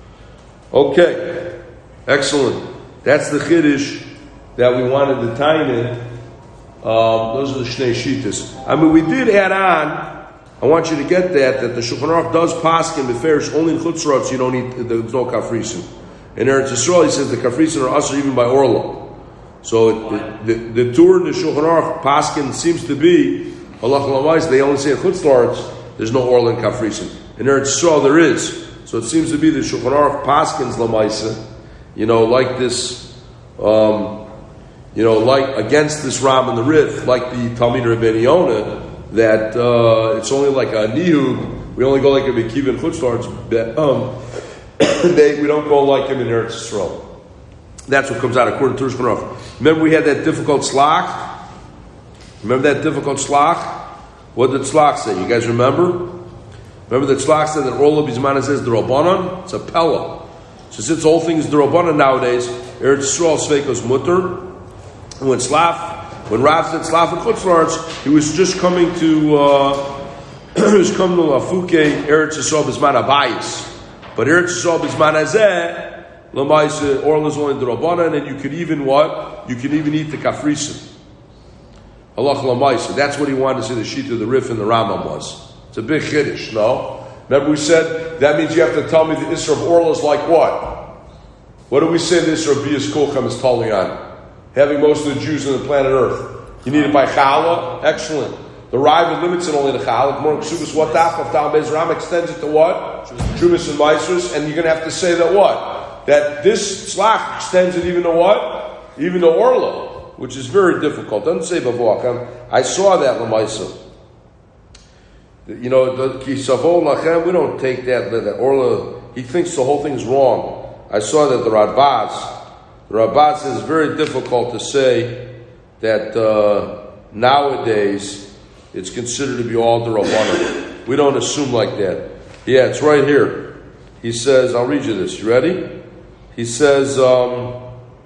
Okay, excellent. That's the chiddush that we wanted to tie in. Um, those are the shnei shittas. I mean, we did add on. I want you to get that that the Shulchan Aruch does paskin beferish only in Chutz La'aretz. You don't need there's no kafrisin. In Eretz Yisrael, he says the kafrisin are usher even by orla. So it, the, the, the tour in the Shulchan Aruch paskin seems to be halach l'maisa. They only say in Chutz La'aretz there's no orla in kafrisin. In Eretz Yisrael there is. So it seems to be the Shulchan Aruch paskins l'maisa. You know, like this, um, you know, like against this Ram and the Rif, like the Talmid Rabbi Yonah, that uh, it's only like a nihud. We only go like a Akiva in Chutz La'aretz. Um, they, we don't go like him in Eretz Yisrael. That's what comes out according to Shulchan Aruch. Remember we had that difficult slach? Remember that difficult slach? What did slach say? You guys remember? Remember that slach said that Orla Bizmana says the Rabbanon? It's a Pella. So since the whole thing is the Rabbanon nowadays, Eretz Yisrael Sveikos Mutter. And when Slaf, when Rav said Slaf and Chutz La'aretz, he was just coming to, uh, he was coming to Lafuke Eretz Yisrael Bizmana Bayis. But Eretz Yisrael Bizmana Zeh, L'maisa, Orla is only the Rabbanan, and you could even what? You could even eat the kafrisim. Halach L'maisa. That's what he wanted to say the sheet of the Rif and the Rambam was. It's a big chiddush, no? Remember we said, that means you have to tell me the Isra of Orla is like what? What do we say the Isra of Bias Kulcham is totally on? Having most of the Jews on the planet Earth. You need it by Chala? Excellent. The Rival limits it only to Chala. More Ksubas Wataf of Tal Bez Ram extends it to what? Trumas and Maisers. And you're going to have to say that what? That this slach extends it even to what? Even to Orla, which is very difficult. Doesn't say Bavach. I saw that L'maisa. You know, the Kisavo Lachem, we don't take that, that Orla, he thinks the whole thing is wrong. I saw that the Radbaz, the Radbaz says it's very difficult to say that uh, nowadays it's considered to be all the Rabbanan. We don't assume like that. Yeah, it's right here. He says, I'll read you this. You ready? He says, um,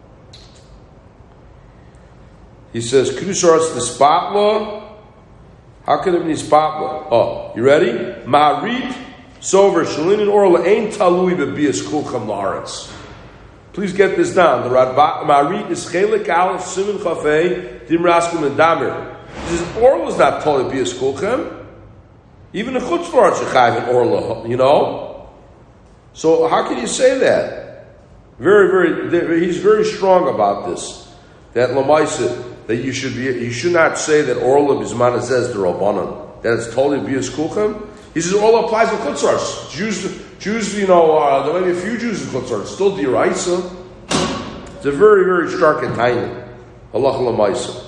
he says, K'dusharas nispatla. How can it be nispatla? Oh, you ready? Ma'arit sover shalin and orla ain talui bebias kulcham la'aretz. Please get this down. The Ma'arit is chelik al simin chafei dimraskum and damer. He says, orla is not talui bebias kulcham. Even the Chutz La'aretz shechayv and orla, you know? So how can you say that? Very, very, he's very strong about this. That L'maisa, that you should be, you should not say that Orla Bizmana says the Rabbanan. That it's totally Bias Kulchem. He says Orla applies to Chutz La'aretz. Jews, Jews, you know, uh, there may be a few Jews in Chutz La'aretz. Still D'Oraisa. It's a very, very stark and tiny. Halach L'maisa.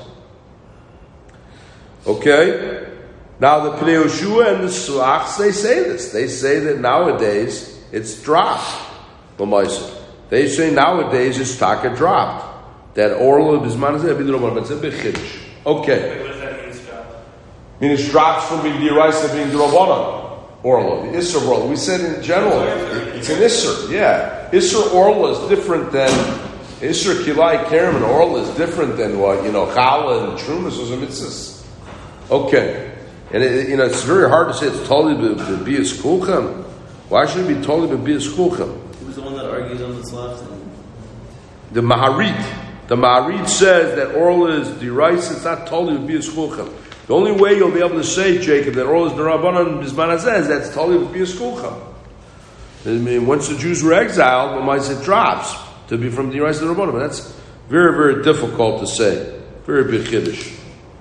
Okay? Now the Pnei Yehoshua and the Suachs, they say this. They say that nowadays it's dropped. L'maisa. They say nowadays it's taka dropped. That Orla Bizman is a bit chiddush. Okay. What does that mean, it's dropped? I mean, it's dropped from being D'Oraisa to being D'Rabbanan. Orla, the Isser Orla. We said in general, it's an Isser, yeah. Isser Orla is different than, Isser Kilai Kerem and Orla is different than what, you know, Chala and Trumas was a mitzvah. Okay. And, it, you know, it's very hard to say it's totally to be a Kulchem. Why should it be totally to be a Kulchem? Who's the one that argues on the left? The Maharit. The Maharit says that Orla is derice, it's not totally to be a Kulchem. The only way you'll be able to say, Jacob, that Orla is Narabanan Bisman Hazeh is that's totally to be a Kulchem. I mean, once the Jews were exiled, it drops to be from derice to Narabanan. But that's very, very difficult to say. Very big Kiddush.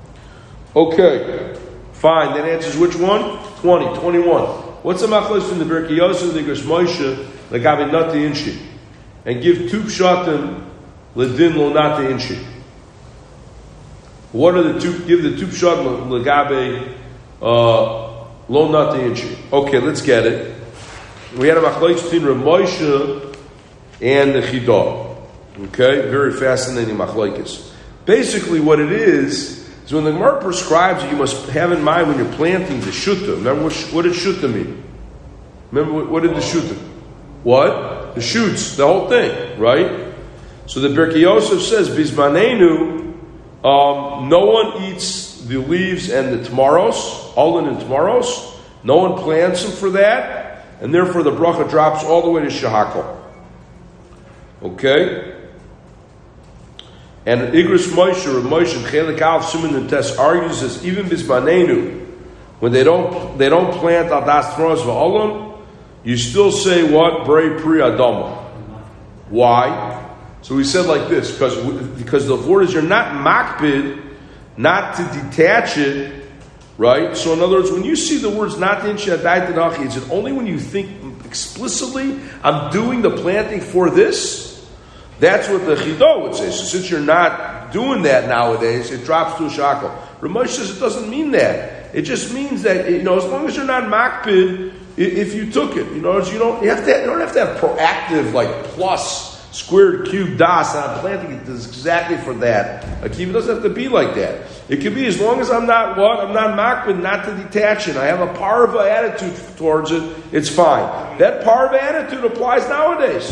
Okay. Fine. That answers which one? twenty, twenty-one. What's the machlokes in the Birkei Yosef, the Igros Moshe, legabe nati inshi? And give two pshatim ledin lo nati inshi. What are the two? Give the two pshatim legabe lo nati inshi. Okay, let's get it. We had a machlokes between Rav Moshe and the Chidah. Okay, very fascinating machlokes. Basically, what it is. So when the Gemara prescribes it, you must have in mind when you're planting the shutta. Remember what, what did shutta mean? Remember what, what did the shutta? What? The shoots, the whole thing, right? So the Birkei Yosef says, Bizmanenu, um, no one eats the leaves and the tamaros, olin and tamaros. No one plants them for that, and therefore the bracha drops all the way to shahakol. Okay? And Igros Moshe, Rav Moshe, and Chelik Alf, Siman and Tes argues as even Bismanenu, when they don't they don't plant al das tamaros v'olam, you still say what? Brei pri adama. Why? So we said like this, because because the word is you're not makbid, not to detach it, right? So in other words, when you see the words not to inchi adai tenachi, is it only when you think explicitly, I'm doing the planting for this? That's what the Chidah would say. So since you're not doing that nowadays, it drops to a shackle. Ramesh says it doesn't mean that. It just means that, you know, as long as you're not makpid, if you took it, you know, you don't you have to have, you don't have to have proactive like plus squared cube das. And I'm planting it exactly for that. Akiva doesn't have to be like that. It could be as long as I'm not what I'm not makpid, not to detach it. I have a parva attitude towards it. It's fine. That parva attitude applies nowadays.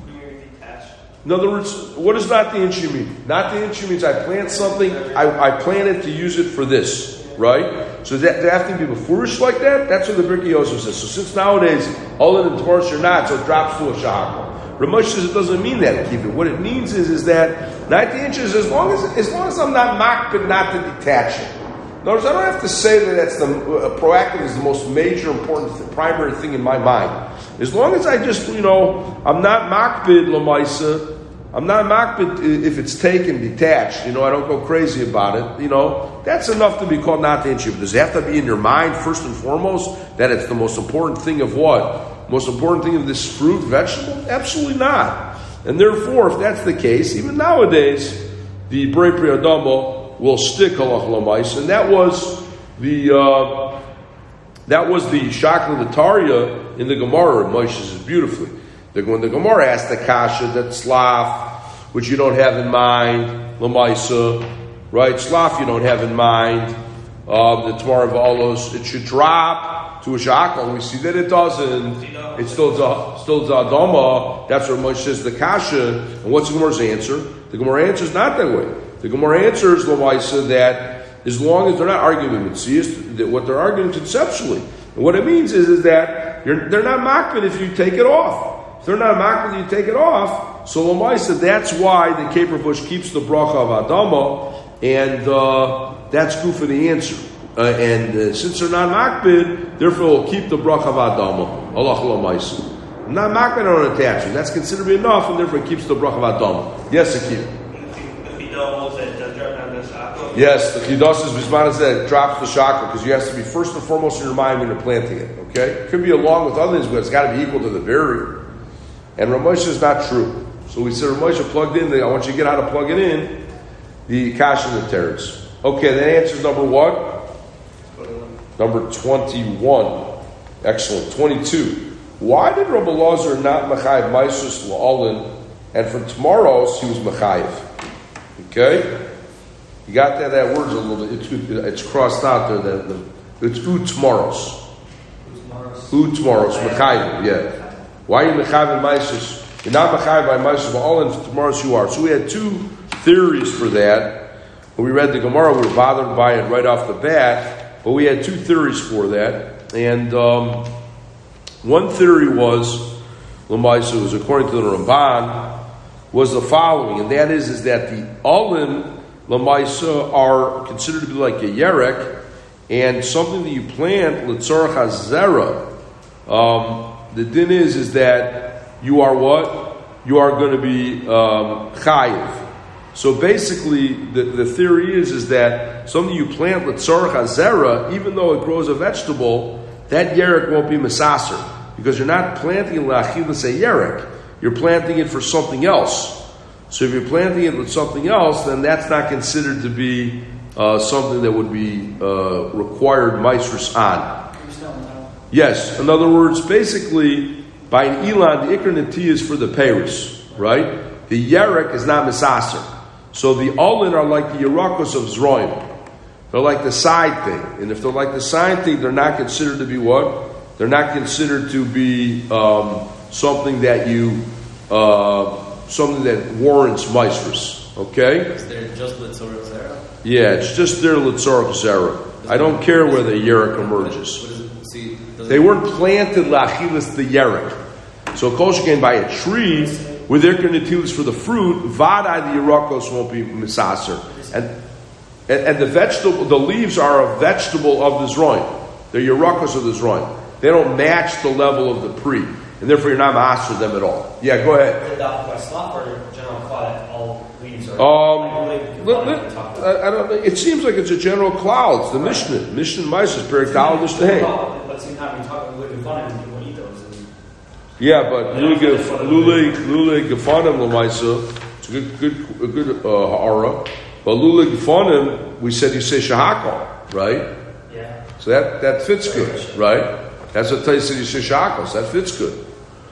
In other words, what does not the inchi mean? Not the inchi means I plant something, I, I plant it to use it for this, right? So that, they have to be befurish like that? That's what the Birkei Yosef says. So since nowadays, all of the Tamaros are not, so it drops to a shahakal. Ramesh says it doesn't mean that, keep it. What it means is, is that ninety inches, as long as as long as I'm not makbid, not to detach it. In other words, I don't have to say that that's the uh, proactive is the most major, important, th- primary thing in my mind. As long as I just, you know, I'm not makbid lamaisa, I'm not makbid if it's taken detached. You know, I don't go crazy about it. You know, that's enough to be called not the inchi. Does it have to be in your mind first and foremost that it's the most important thing of what? Most important thing of this fruit, vegetable? Absolutely not. And therefore, if that's the case, even nowadays, the Brei Pri Adama will stick halach lamais, and that was the uh, that was the shakla v'tarya in the Gemara. Moshe says beautifully. When the Gemara asked the kasha that slaf, which you don't have in mind, lamaisa, right? Slaf you don't have in mind. Uh, the Tamar of Olos, it should drop to a shakla, and we see that it doesn't. It's still still zadama. That's what Moshe says the kasha. And what's the Gemara's answer? The Gemara answers not that way. The Gemara answers lamaisa that as long as they're not arguing with Mitzias, that what they're arguing conceptually. And what it means is, is that you're, they're not makbid if you take it off. If they're not makbid, you take it off. So lamaisa, that's why the caper bush keeps the bracha of Adama, and uh, that's good for the answer. Uh, and uh, since they're not makbid, therefore we'll keep the bracha of Adama. Allah lamaisa. Not makbid on attachment. That's considered to be enough, and therefore it keeps the bracha of Adama. Yes, Akira. Yes, the Chidah says Bismana said drops the chakra because you have to be first and foremost in your mind when you're planting it. Okay, it could be along with other things, but it's got to be equal to the barrier. And Ramosha is not true. So we said Ramosha plugged in. The, I want you to get how to plug it in. The Kash and the Teretz. Okay, that answers number what? Number twenty-one. Excellent. Twenty-two. Why did Rabbi Lazar not mechayev maisus la'olin, and for tomorrow's he was mechayev? Okay. You got that? That word's a little bit, it's, it's crossed out there. The, the, it's ut tomorrow's. Who tomorrow's Mechayim? Yeah. Why are you Mechayim Maisus? You're not Mechayim by Maisus, but all in tomorrow's you are. So we had two theories for that. When we read the Gemara, we were bothered by it right off the bat, but we had two theories for that. And um, one theory was, L'maisa was according to the Ramban, was the following, and that is, is that the Olin L'maisa are considered to be like a yerek, and something that you plant, L'tzorach HaZera, um, the din is, is that you are what? You are going to be um, chayiv. So basically, the, the theory is, is that something you plant, L'tzorach HaZera, even though it grows a vegetable, that yerek won't be mesaser, because you're not planting L'achilas a yerek, you're planting it for something else. So if you're planting it with something else, then that's not considered to be uh, something that would be uh, required maestros on. Yes, in other words, basically, by an Elan, the Ikr Nati is for the Paris, right? The Yerek is not Misaser. So the Olin are like the Yerakos of Zroim. They're like the side thing. And if they're like the side thing, they're not considered to be what? They're not considered to be um, something that you... Uh, something that warrants maestros, okay? Is there just L'tzorach Zera? Yeah, it's just their L'tzorach Zera. I don't care where the yerek emerges. What is it? See, they weren't planted L'achilas the yerek. So Kol Sheken by a tree, with their natilas for the fruit, Vadai the Yerakos won't be misaser. And, and and the vegetable, the leaves are a vegetable of the Zroim. They're Yerakos of the Zroim. They don't match the level of the pre. And therefore, you're not master them at all. Yeah, go ahead. Um, let, let, I, I don't. It seems like it's a general cloud. It's the Mishnah. Mishnah Maisus Perik Dal Mishnah. Yeah, but lule lule gefanim l'maisa. It's a good good a good uh, ha'ara. But lule gefanim, we said you say shahakal, right? Yeah. So that that fits good, right? That's what Tais said you say shahakal. So that fits good.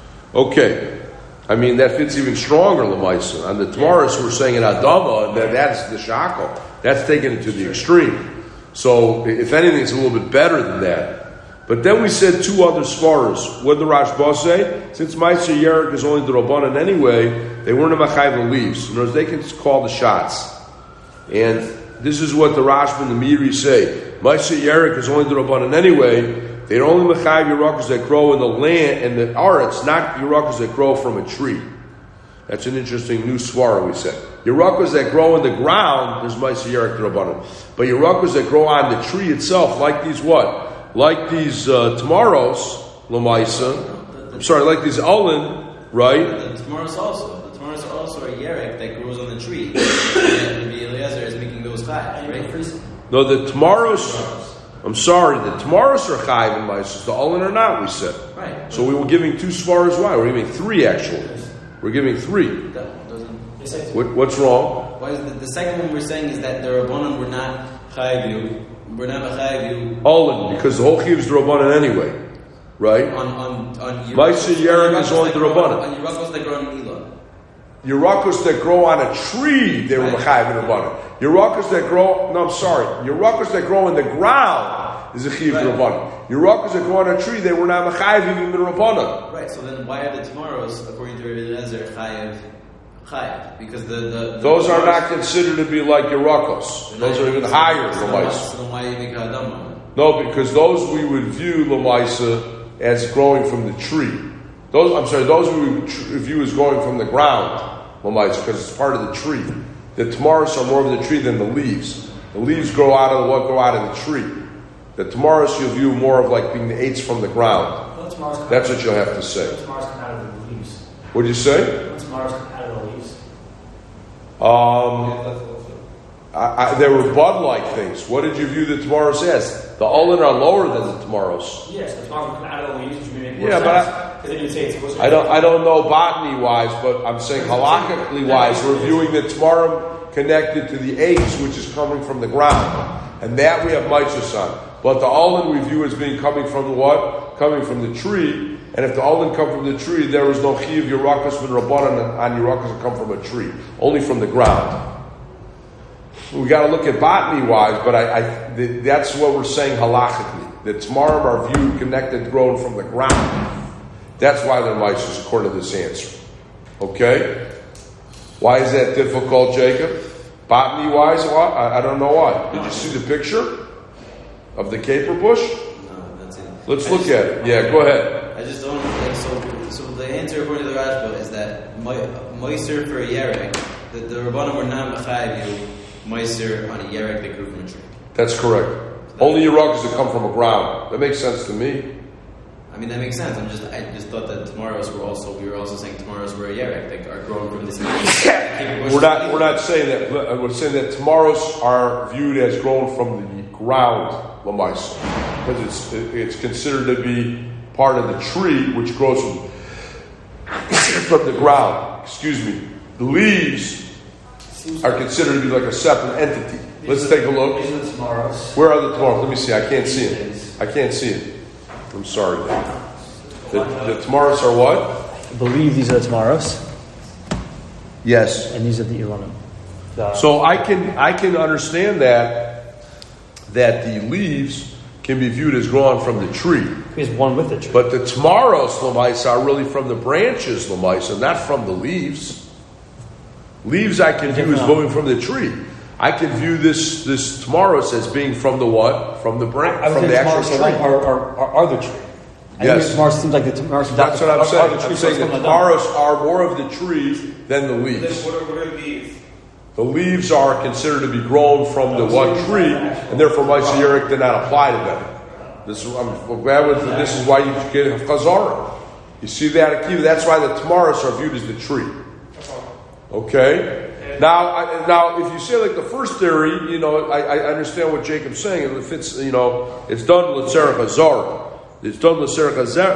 Okay. I mean, that fits even stronger, L'maisa. On the Tamaris, we're saying in Adama, that that's the shackle. That's taking it to the extreme. So, if anything, it's a little bit better than that. But then we said two other svaras. What did the Rashba say? Since Maisa Yerek is only the Rabbanan anyway, they weren't a Machayv the leaves. In other words, they can call the shots. And this is what the Rashba and the Miri say. Maisa Yerek is only the Rabbanan anyway. They're only mechayiv yerakos that grow in the land and the aretz, not yerakos that grow from a tree. That's an interesting new svara we said. Yerakos that grow in the ground, there's ma'aser yerek d'rabbanan. But yerakos that grow on the tree itself, like these what? Like these uh, tamaros, l'maisa. I'm sorry, like these olin, right? The tamaros also. The tamaros are also a yerek that grows on the tree. And the Eliezer is making those chayiv, right? No, the tamaros. I'm sorry, the Tamaros are chayiv and ma'asos. The Olin are not, we said. Right. So we were giving two svaras. Why? We're giving three, actually. We're giving three. That doesn't... What, what's wrong? Why is the, the second one we're saying is that the Rabbanan were not chayiv. We're not chayiv. Olin, because the whole chiv is the Rabbanan anyway. Right? On, on, on Ma'aser Yerek is only the Rabbanan. On Yerakos that grow in Elon. Yerakos that grow on a tree, they were mechayiv and Rabbanan. Yerakos that grow, no, I'm sorry. Yerakos that grow in the ground is a chiv right. Rabbanan. Yerakos that grow on a tree, they were not mechayiv even the Rabbanan. Right. So then, why are the tamaros, according to Eliezer, chayiv? Chayiv, because the, the, the those are not considered to be like Yerakos. Those are even higher than Lamaisa. So then, why you make Adama? No, because those we would view Lamaisa as growing from the tree. Those, I'm sorry, those we would tr- view as growing from the ground, Lamaisa, because it's part of the tree. The tamaros are more of the tree than the leaves. The leaves grow out of the, what grow out of the tree. The tamaros you'll view more of like being the eights from the ground. Well, that's what you'll have to say. Tamaros come out of the leaves. What did you say? Tamaros come out of the leaves. Um, I, I, they were bud-like things. What did you view the tamaros as? The olin are lower than the tamaros. Yes, the tamaros come out of the leaves, which would make more yeah, sense. but I, then you'd say it's I don't. I don't know botany-wise, but I'm saying halakhically-wise, we're viewing the tamarim connected to the eights, which is coming from the ground, and that we have maizus on. But the olin we view as being coming from what? Coming from the tree. And if the olin come from the tree, there is no chiyuv yerakos ben rabbanan on yerakos that come from a tree, only from the ground. We got to look at botany-wise, but I, I, that's what we're saying halachically. The Tamarim are viewed connected, grown from the ground. That's why they're Maisers, according to this answer. Okay? Why is that difficult, Jacob? Botany wise, why? I, I don't know why. Did you see the picture of the caper bush? No, that's it. Let's I look just, at it. Yeah, go ahead. I just don't like so. So the answer according to the Rashba is that Meiser for a yerek, the, the Rabbanim were not mechayev you Meiser on a yerek that grew from a tree. That's correct. Only Yerukas that come from a ground. That makes sense to me. I mean that makes sense. I'm just I just thought that tomorrows were also we were also saying tomorrows were a yerek that are grown from this. We're not we're not saying that. We're saying that tomorrows are viewed as grown from the ground, Lamais, because it's it's considered to be part of the tree which grows from from the ground. Excuse me. The leaves are considered to be like a separate entity. Let's take a look. Where are the tomorrows? Let me see. I can't see it. I can't see it. I'm sorry. The, the tomorrows are what? I believe these are the tomorrows. Yes. And these are the Ilanim. The, So I can I can understand that that the leaves can be viewed as grown from the tree. Here's one with the tree. But the tomorrows, Lamais, are really from the branches, Lamais, and not from the leaves. Leaves I can view as growing from the tree. I can view this this tomorrows as being from the what? From the branch, I would from say the actual tomorrows tree. are, are, are, are the tree. I Yes. think tomorrows seems like the tomorrows. That's what I'm are, saying. Are the I'm tree, saying so the it's tomorrows are more of the tree than the Then leaves. what are, what are these? The leaves are considered to be grown from the what tree, and therefore Ma'aseh did not apply to them. This is, I'm glad with this is why you get a chazara. You see that, Akiva? That's why the tomorrows are viewed as the tree. Okay. Now, I, now, if you say like the first theory, you know, I, I understand what Jacob's saying. If it's, you know, it's done l'tzerach hazara, it's done l'tzerach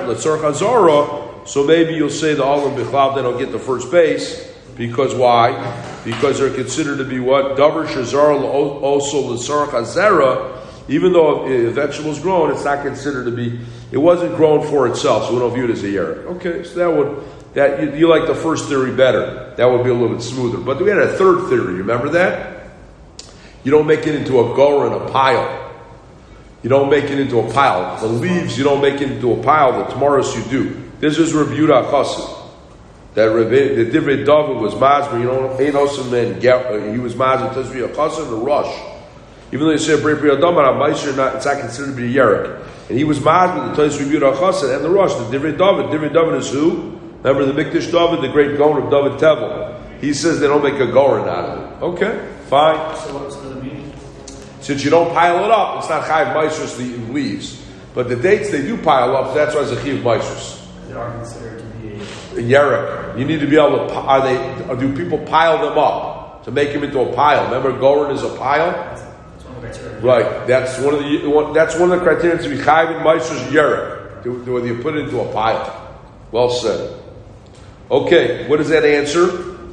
hazara. So maybe you'll say the Olam Bichlav they don't get the first base because why? Because they're considered to be what davar shazar also l'tzerach hazara. Even though a vegetable is grown, it's not considered to be. It wasn't grown for itself, so we don't view it as a yerek. Okay, so that would. That you, you like the first theory better. That would be a little bit smoother. But we had a third theory. Remember that? You don't make it into a gour and a pile. You don't make it into a pile. The leaves you don't make it into a pile. The tomorrows you do. This is Rabbi Yehuda HaChassid. That the Divrei David was mazber. You know, ain't also man. He was mazber. Tazri HaChassid the rush. Even though you say Bray Bray Adam and not it's not considered to be a yerek. And he was mazber. The Tazri Rabbi Yehuda HaChassid and the rush. The Divrei David. Divrei David is who? Remember the Mikdash David, the great Gaon of David Tevel. He says they don't make a goren out of it. Okay, fine. So what's the meaning? Since you don't pile it up, it's not chayiv maisros the leaves. But the dates they do pile up, that's why it's a chayiv maisros. They are considered to be A yerek. You need to be able to. Are they? Or do people pile them up to make them into a pile? Remember, goren is a pile. That's one of the criteria. Right. That's one of the. One, that's one of the criteria to be chayiv maisros yerek. Whether you put it into a pile. Well said. Okay, what does that answer?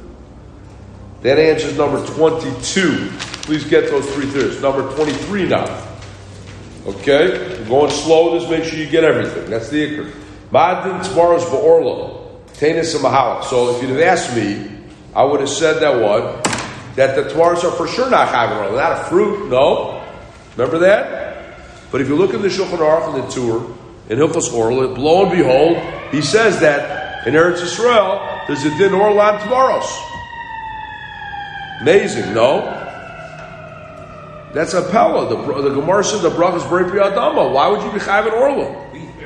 That answers number twenty-two. Please get those three theories. Number twenty-three now. Okay? We're going slow, just make sure you get everything. That's the ikr. Ma'adin tomorrow's ba'orlo. Tainus and mahalach. So if you'd have asked me, I would have said that what? That the tomorrows are for sure not chayv, not a fruit, no. Remember that? But if you look in the Shulchan Aruch and the Tur, in Hilchos Orla, lo and behold, he says that in Eretz Yisrael, there's a din orlan tomorrows. Amazing, no? That's a pella. The, the Gemara said the brachas b'rei pri adama. Why would you be chayv in orla?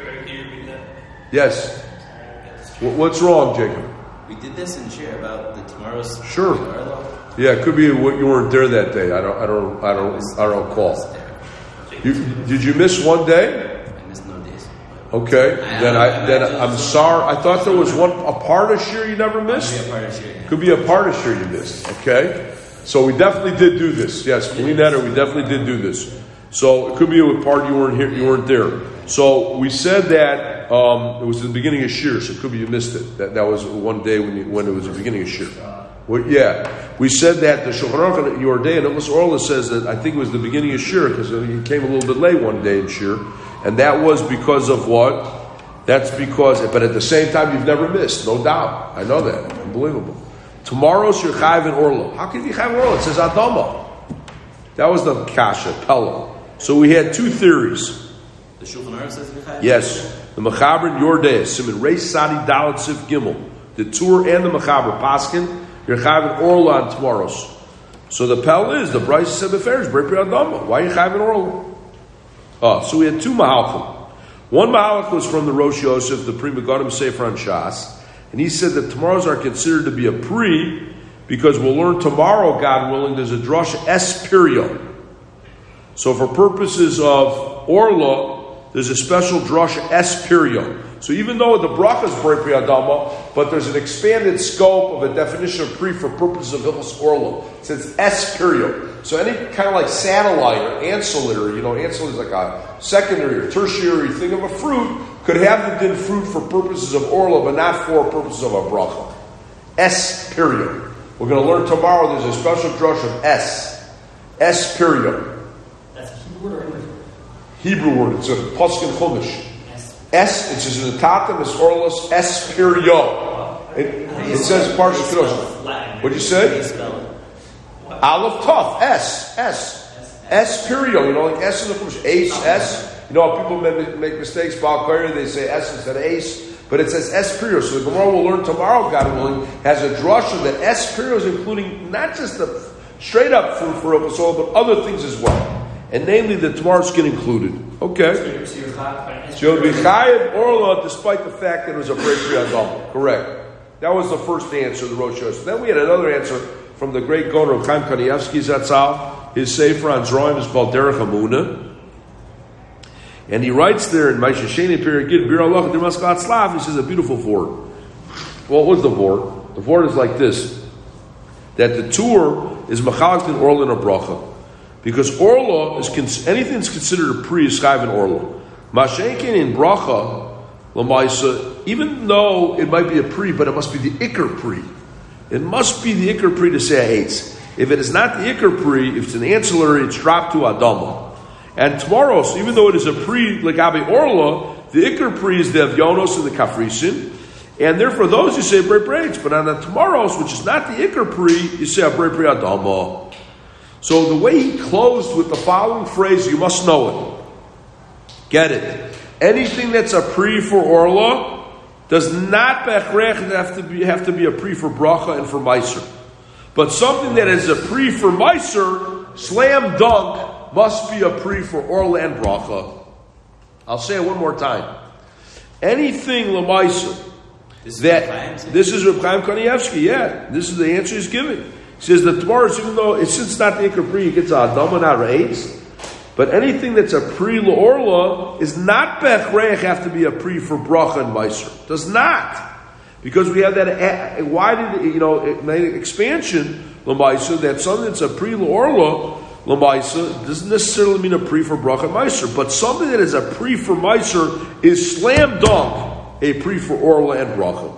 Yes. What's wrong, Jacob? We did this in share about the tomorrow's. Sure. Yeah, it could be what you weren't there that day. I don't. I don't. I don't. I don't recall. You, did you miss one day? I missed no days. Okay, then I then I'm sorry. I thought there was one a part of shir you never missed. Could be a part of share. Yeah. Could be a part of shir you missed. Okay, so we definitely did do this. Yes, Netter, we definitely did do this. So it could be a part you weren't here, you weren't there. So we said that um, it was the beginning of shir, so it could be you missed it. That that was one day when you, when it was the beginning of shir. Well, yeah, we said that the Shulchan Aruch your day and Hilchos Orla says that I think it was the beginning of shir because he came a little bit late one day in shir. And that was because of what? That's because, but at the same time, you've never missed, no doubt. I know that. Unbelievable. Tomorrow's your Chayv in Orla. How can you be Chayv in Orla? It says Adama. That was the Kasha, Pella. So we had two theories. The Shulchan Aruch says Mechayev. Yes, the Mechaber Yordei, Simin Reis Sadi Dalet Sif Gimel, the Tur and the Mechaber Paskin, you're Chayav Orla on tomorrow's. So the Pel is the Bryce said Beferish Brei Pri Adama. Why are you Chayav Orla? Oh, so we had two Mahalchim. One Mahalach was from the Rosh Yosef, the Pri Megadim Sefer on Shas, and he said that tomorrow's are considered to be a Pri because we'll learn tomorrow, God willing, there's a Drush Es Period. So for purposes of Orla, there's a special drush es period. So even though the bracha is Brei Pri Adama, but there's an expanded scope of a definition of pri for purposes of Hilchos Orla. It says es period. So any kind of like satellite or ancillary, you know, ancillary is like a secondary or tertiary thing of a fruit, could have the din fruit for purposes of Orla, but not for purposes of a bracha. Es period. We're going to learn tomorrow there's a special drush of es. Es period. That's a Hebrew word or English word? Hebrew word, it's a Paskin Chumash. Es, it's just in the Tatam, it's Orlos, Es Pirio. It, it says Parsha Kedosh. What'd you say? Aleph Tov, S, S. Es Pirio, you know, like S in the Chumash. Ace, S. You know, people make, make mistakes, Baal Koyer, they say S instead of Ace. But it says Es Pirio. So the Gemara we'll learn tomorrow, God willing, has a drasha that Es Pirio is including not just the straight up food for Hilchos Orla, but other things as well. And namely, the tomorrow's get included. Okay. So you'll be Chayev Orla despite the fact that it was a Brei Pri Adama. Correct. That was the first answer of the Rosh Hashanah. Then we had another answer from the great Goner of Chaim Kanievsky Zatzal. His Sefer on drawing is called Derech Hamuna. And he writes there in Maisha Sheni Period Gid Bir Allah Dimaskat Slav, he says a beautiful vort. Well, what's the vort? The vort is like this. That the tour is Mechalak in Orla and a Bracha. Because Orla is anything that's considered a pri is chayv in Orla. Mashenkin in bracha lamaisa, even though it might be a pri, but it must be the ikar pri. It must be the ikar pri to say a eitz. If it is not the ikar pri, if it's an ancillary, it's dropped to adama. And tomorrow's, even though it is a pri like Abi Orla, the ikar pri is the avyonos and the kafrisin, and therefore those you say brei brei. But on the tomorrow's, which is not the ikar pri, you say a brei pri adama. So the way he closed with the following phrase, you must know it. Get it. Anything that's a pri for Orla does not have to be have to be a pri for bracha and for meiser. But something that is a pri for meiser, slam dunk, must be a pri for Orla and bracha. I'll say it one more time. Anything lemeiser that this is Reb Chaim Kanievsky. Yeah, this is the answer he's giving. He says that tomorrow, even though it's since not the ikar pri, it gets a adama, not re'etz. But anything that's a pri l'orla is not bechreich have to be a pri for bracha and meiser. Does not, because we have that. Why did you know expansion l'meiser that something that's a pri l'orla l'meiser doesn't necessarily mean a pri for bracha and meiser, but something that is a pri for meiser is slam dunk a pri for orla and bracha.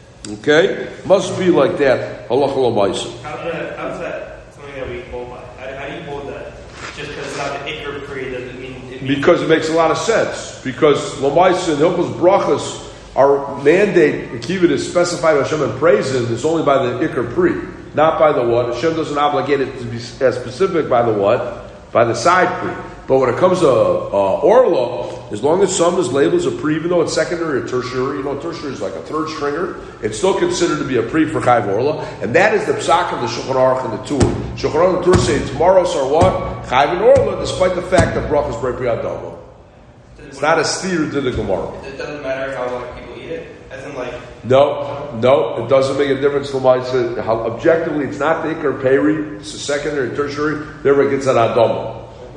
Okay, must be like that. Halacha l'meiser. How's that? How's that something that we hold by? How, how do you hold that? Just because it's not the ikar pri doesn't mean it means because it makes a lot of sense. Because l'meiser and Hilchos brachas our mandate, the kibbut is specified by Hashem and praise Him is only by the ikar pri, not by the what. Hashem doesn't obligate it to be as specific by the what, by the side pri. But when it comes to uh, Orla, as long as some is labeled as a pri, even though it's secondary or tertiary, you know, tertiary is like a third stringer, it's still considered to be a pri for Chayv Orla, and that is the psak of the Shulchan Aruch and the Tur. Shulchan Aruch and the Tur say tomorrow's are what? Chayv and Orla, despite the fact that brach is Brei Pri Adama. It's not a steer to the Gemara. It doesn't matter how like people eat it, as in like. No, no, it doesn't make a difference. How objectively, it's not the ikar peri, it's a secondary, tertiary. Therefore, it gets an Adama.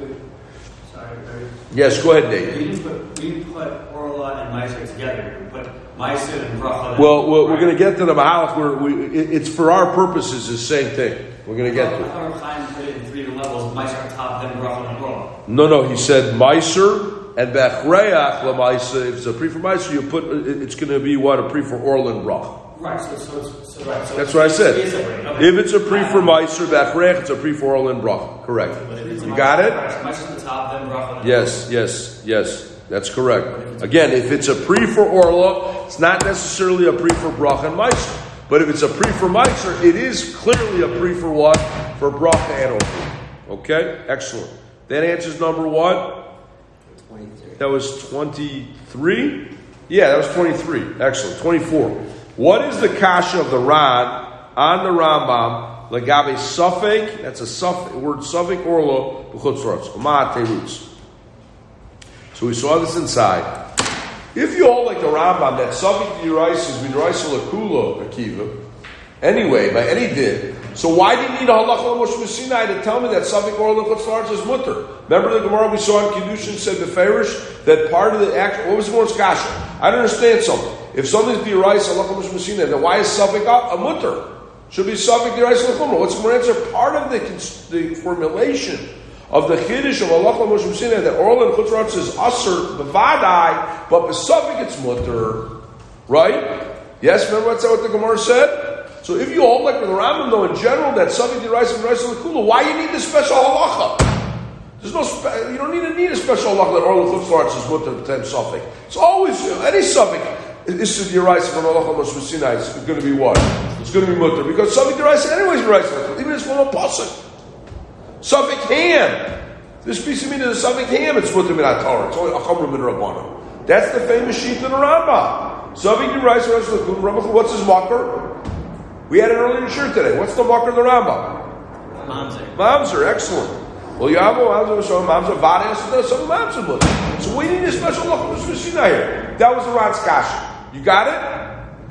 Yes, go ahead, Nate. We didn't put, we didn't put Orla and Meiser together. We put Meiser and Bracha. Well, we're, we're going to get to the Mahalach where we, it, it's for our purposes the same thing. We're going to get to it. I thought Chaim put it in three different levels. Meiser on top, then Bracha and Orla. No, no, he said Meiser and Bechreach LaMeiser. If it's a pre for Meiser, you put it's going to be what a pre for Orla and Bracha. Right, so, so, so, right, so that's what I said. It okay. If it's a pre for Meiser, Bechreach, it's a pre for Orla and Bracha. Correct. You got it? Meiser on the top, then Bracha. Yes, yes, yes. That's correct. Again, if it's a pre for Orla, it's not necessarily a pre for Bracha and Meiser. But if it's a pre for Meiser, it is clearly a pre for what? For Bracha and Orla. Okay? Excellent. That answers number one. twenty-three. That was twenty-three? Yeah, that was twenty-three. Excellent. twenty-four. What is the kasha of the Ran on the Rambam? Lagabe Suffolk, that's a suffix, word Suffolk Orlo, B'chutzrotz. Ma Terutz. So we saw this inside. If you hold like the Rambam, that Suffolk D'Yrais is Midraisa Lakula Akiva, anyway, by any din, so why do you need a halacha Moshe Sinai to tell me that Suffolk Orlo B'chutzrotz is mutter? Remember the Gemara we saw in Kiddushin said Beferish that part of the act, what was the Gemara's kasha? I don't understand something. If something's D'Yrais, halacha Moshe Sinai, then why is Suffolk a mutter? Should be Suffolk D'Yrais Lakula. What's the Gemara's answer? Part of the, the formulation of the Chiddush of Allah Moshe Sinai that Orla and Chutzratz is Asr, B'vadai, but B'Suffolk it's mutter. Right? Yes, remember what's that what the Gemara said? So if you hold like with the Rambam though in general that Suffolk D'Yrais and D'Yrais Lakula, why you need this special halacha? There's no spe- you don't need to need a special halacha that Orla and Chutzratz is mutter to Suffolk. It's always, you know, any Suffolk is D'Yrais from Allah Moshe Sinai is going to be what? It's going to be mutter. Because Suffolk D'Yrais anyways D'Yrais, even if it's from a pasuk. Suffolk ham. This piece of meat is a Suffolk ham. It's mutter min Torah. It's only a chumrah min Rabbanan. That's the famous sheet of the Rambam. Suffolk D'Yrais D'Yrais. What's his marker? We had an earlier shirt today. What's the marker of the Rambam? Mamzer. Mamzer. Excellent. Well, Yavo Mamzer so Mamzer Vadas some Mamzer mutter. So we need a special look of the Sinai here. That was the Ran's kasha. You got it?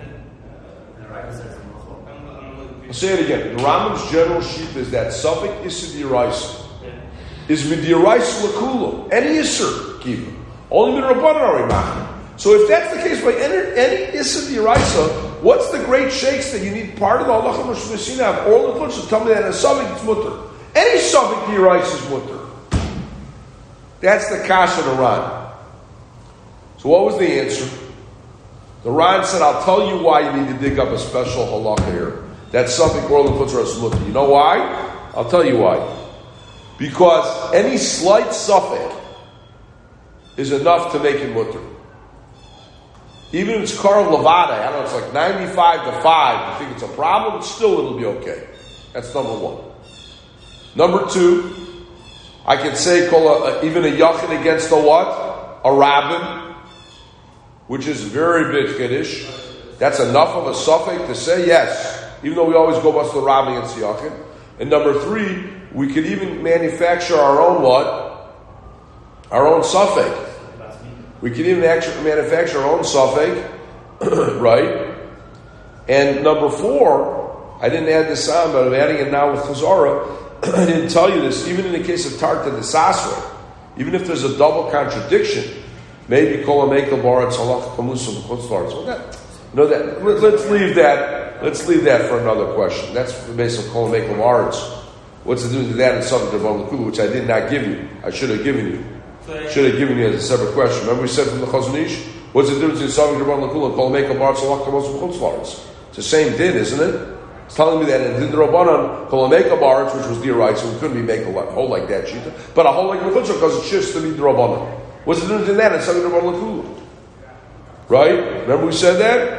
I'll say it again. The Rambam's general sheet is that Suffolk Issa D'Yrais is Mid'Yrais Lakula. Any Isser, Kiva. Only Midrabanan are Imachim. So if that's the case, by any, any Issa D'Yrais, what's the great shakes that you need part of the Allah Moshe Sinai of all the Chutzah? Tell me that in a Suffolk it's mutter. Any Suffolk D'Yrais is mutter. That's the Kasha of the Ran. So what was the answer? The Ran said, I'll tell you why you need to dig up a special halakha here. That's something Orla Chutzratz is mutter. You know why? I'll tell you why. Because any slight suffix is enough to make it mutter. Even if it's Karl Levada, I don't know, it's like ninety-five to five, you think it's a problem, still it'll be okay. That's number one. Number two, I can say call a, a, even a yachid against a what? A rabbin, which is very big kiddush. That's enough of a suffix to say yes. Even though we always go bust the rabbin against the yachid. And number three, we could even manufacture our own what? Our own suffix. We can even actually manufacture our own suffix, right? And number four, I didn't add this on, but I'm adding it now with Chazara. I didn't tell you this, even in the case of Tarta de Sasra, even if there's a double contradiction, maybe kol amekel baratz halach kamusum chutzlarz. Well, that, you know that. Let's leave that. Let's leave that for another question. That's the base of kol amekel baratz. What's the difference with that and subject of Lakula, which I did not give you? I should have given you. Should have given you as a separate question. Remember we said from the Chazon Ish, what's the difference between subject of Lakula and kol amekel baratz halach kamusum chutzlarz? It's the same din, isn't it? It's telling me that in the Rabbanan, kol amekel baratz, which was the right, so we couldn't be making a whole like that shita, but a whole like Mechutza because it shifts to be the Rabbanan. What's the difference in that and subject of Lakula? Right? Remember we said that?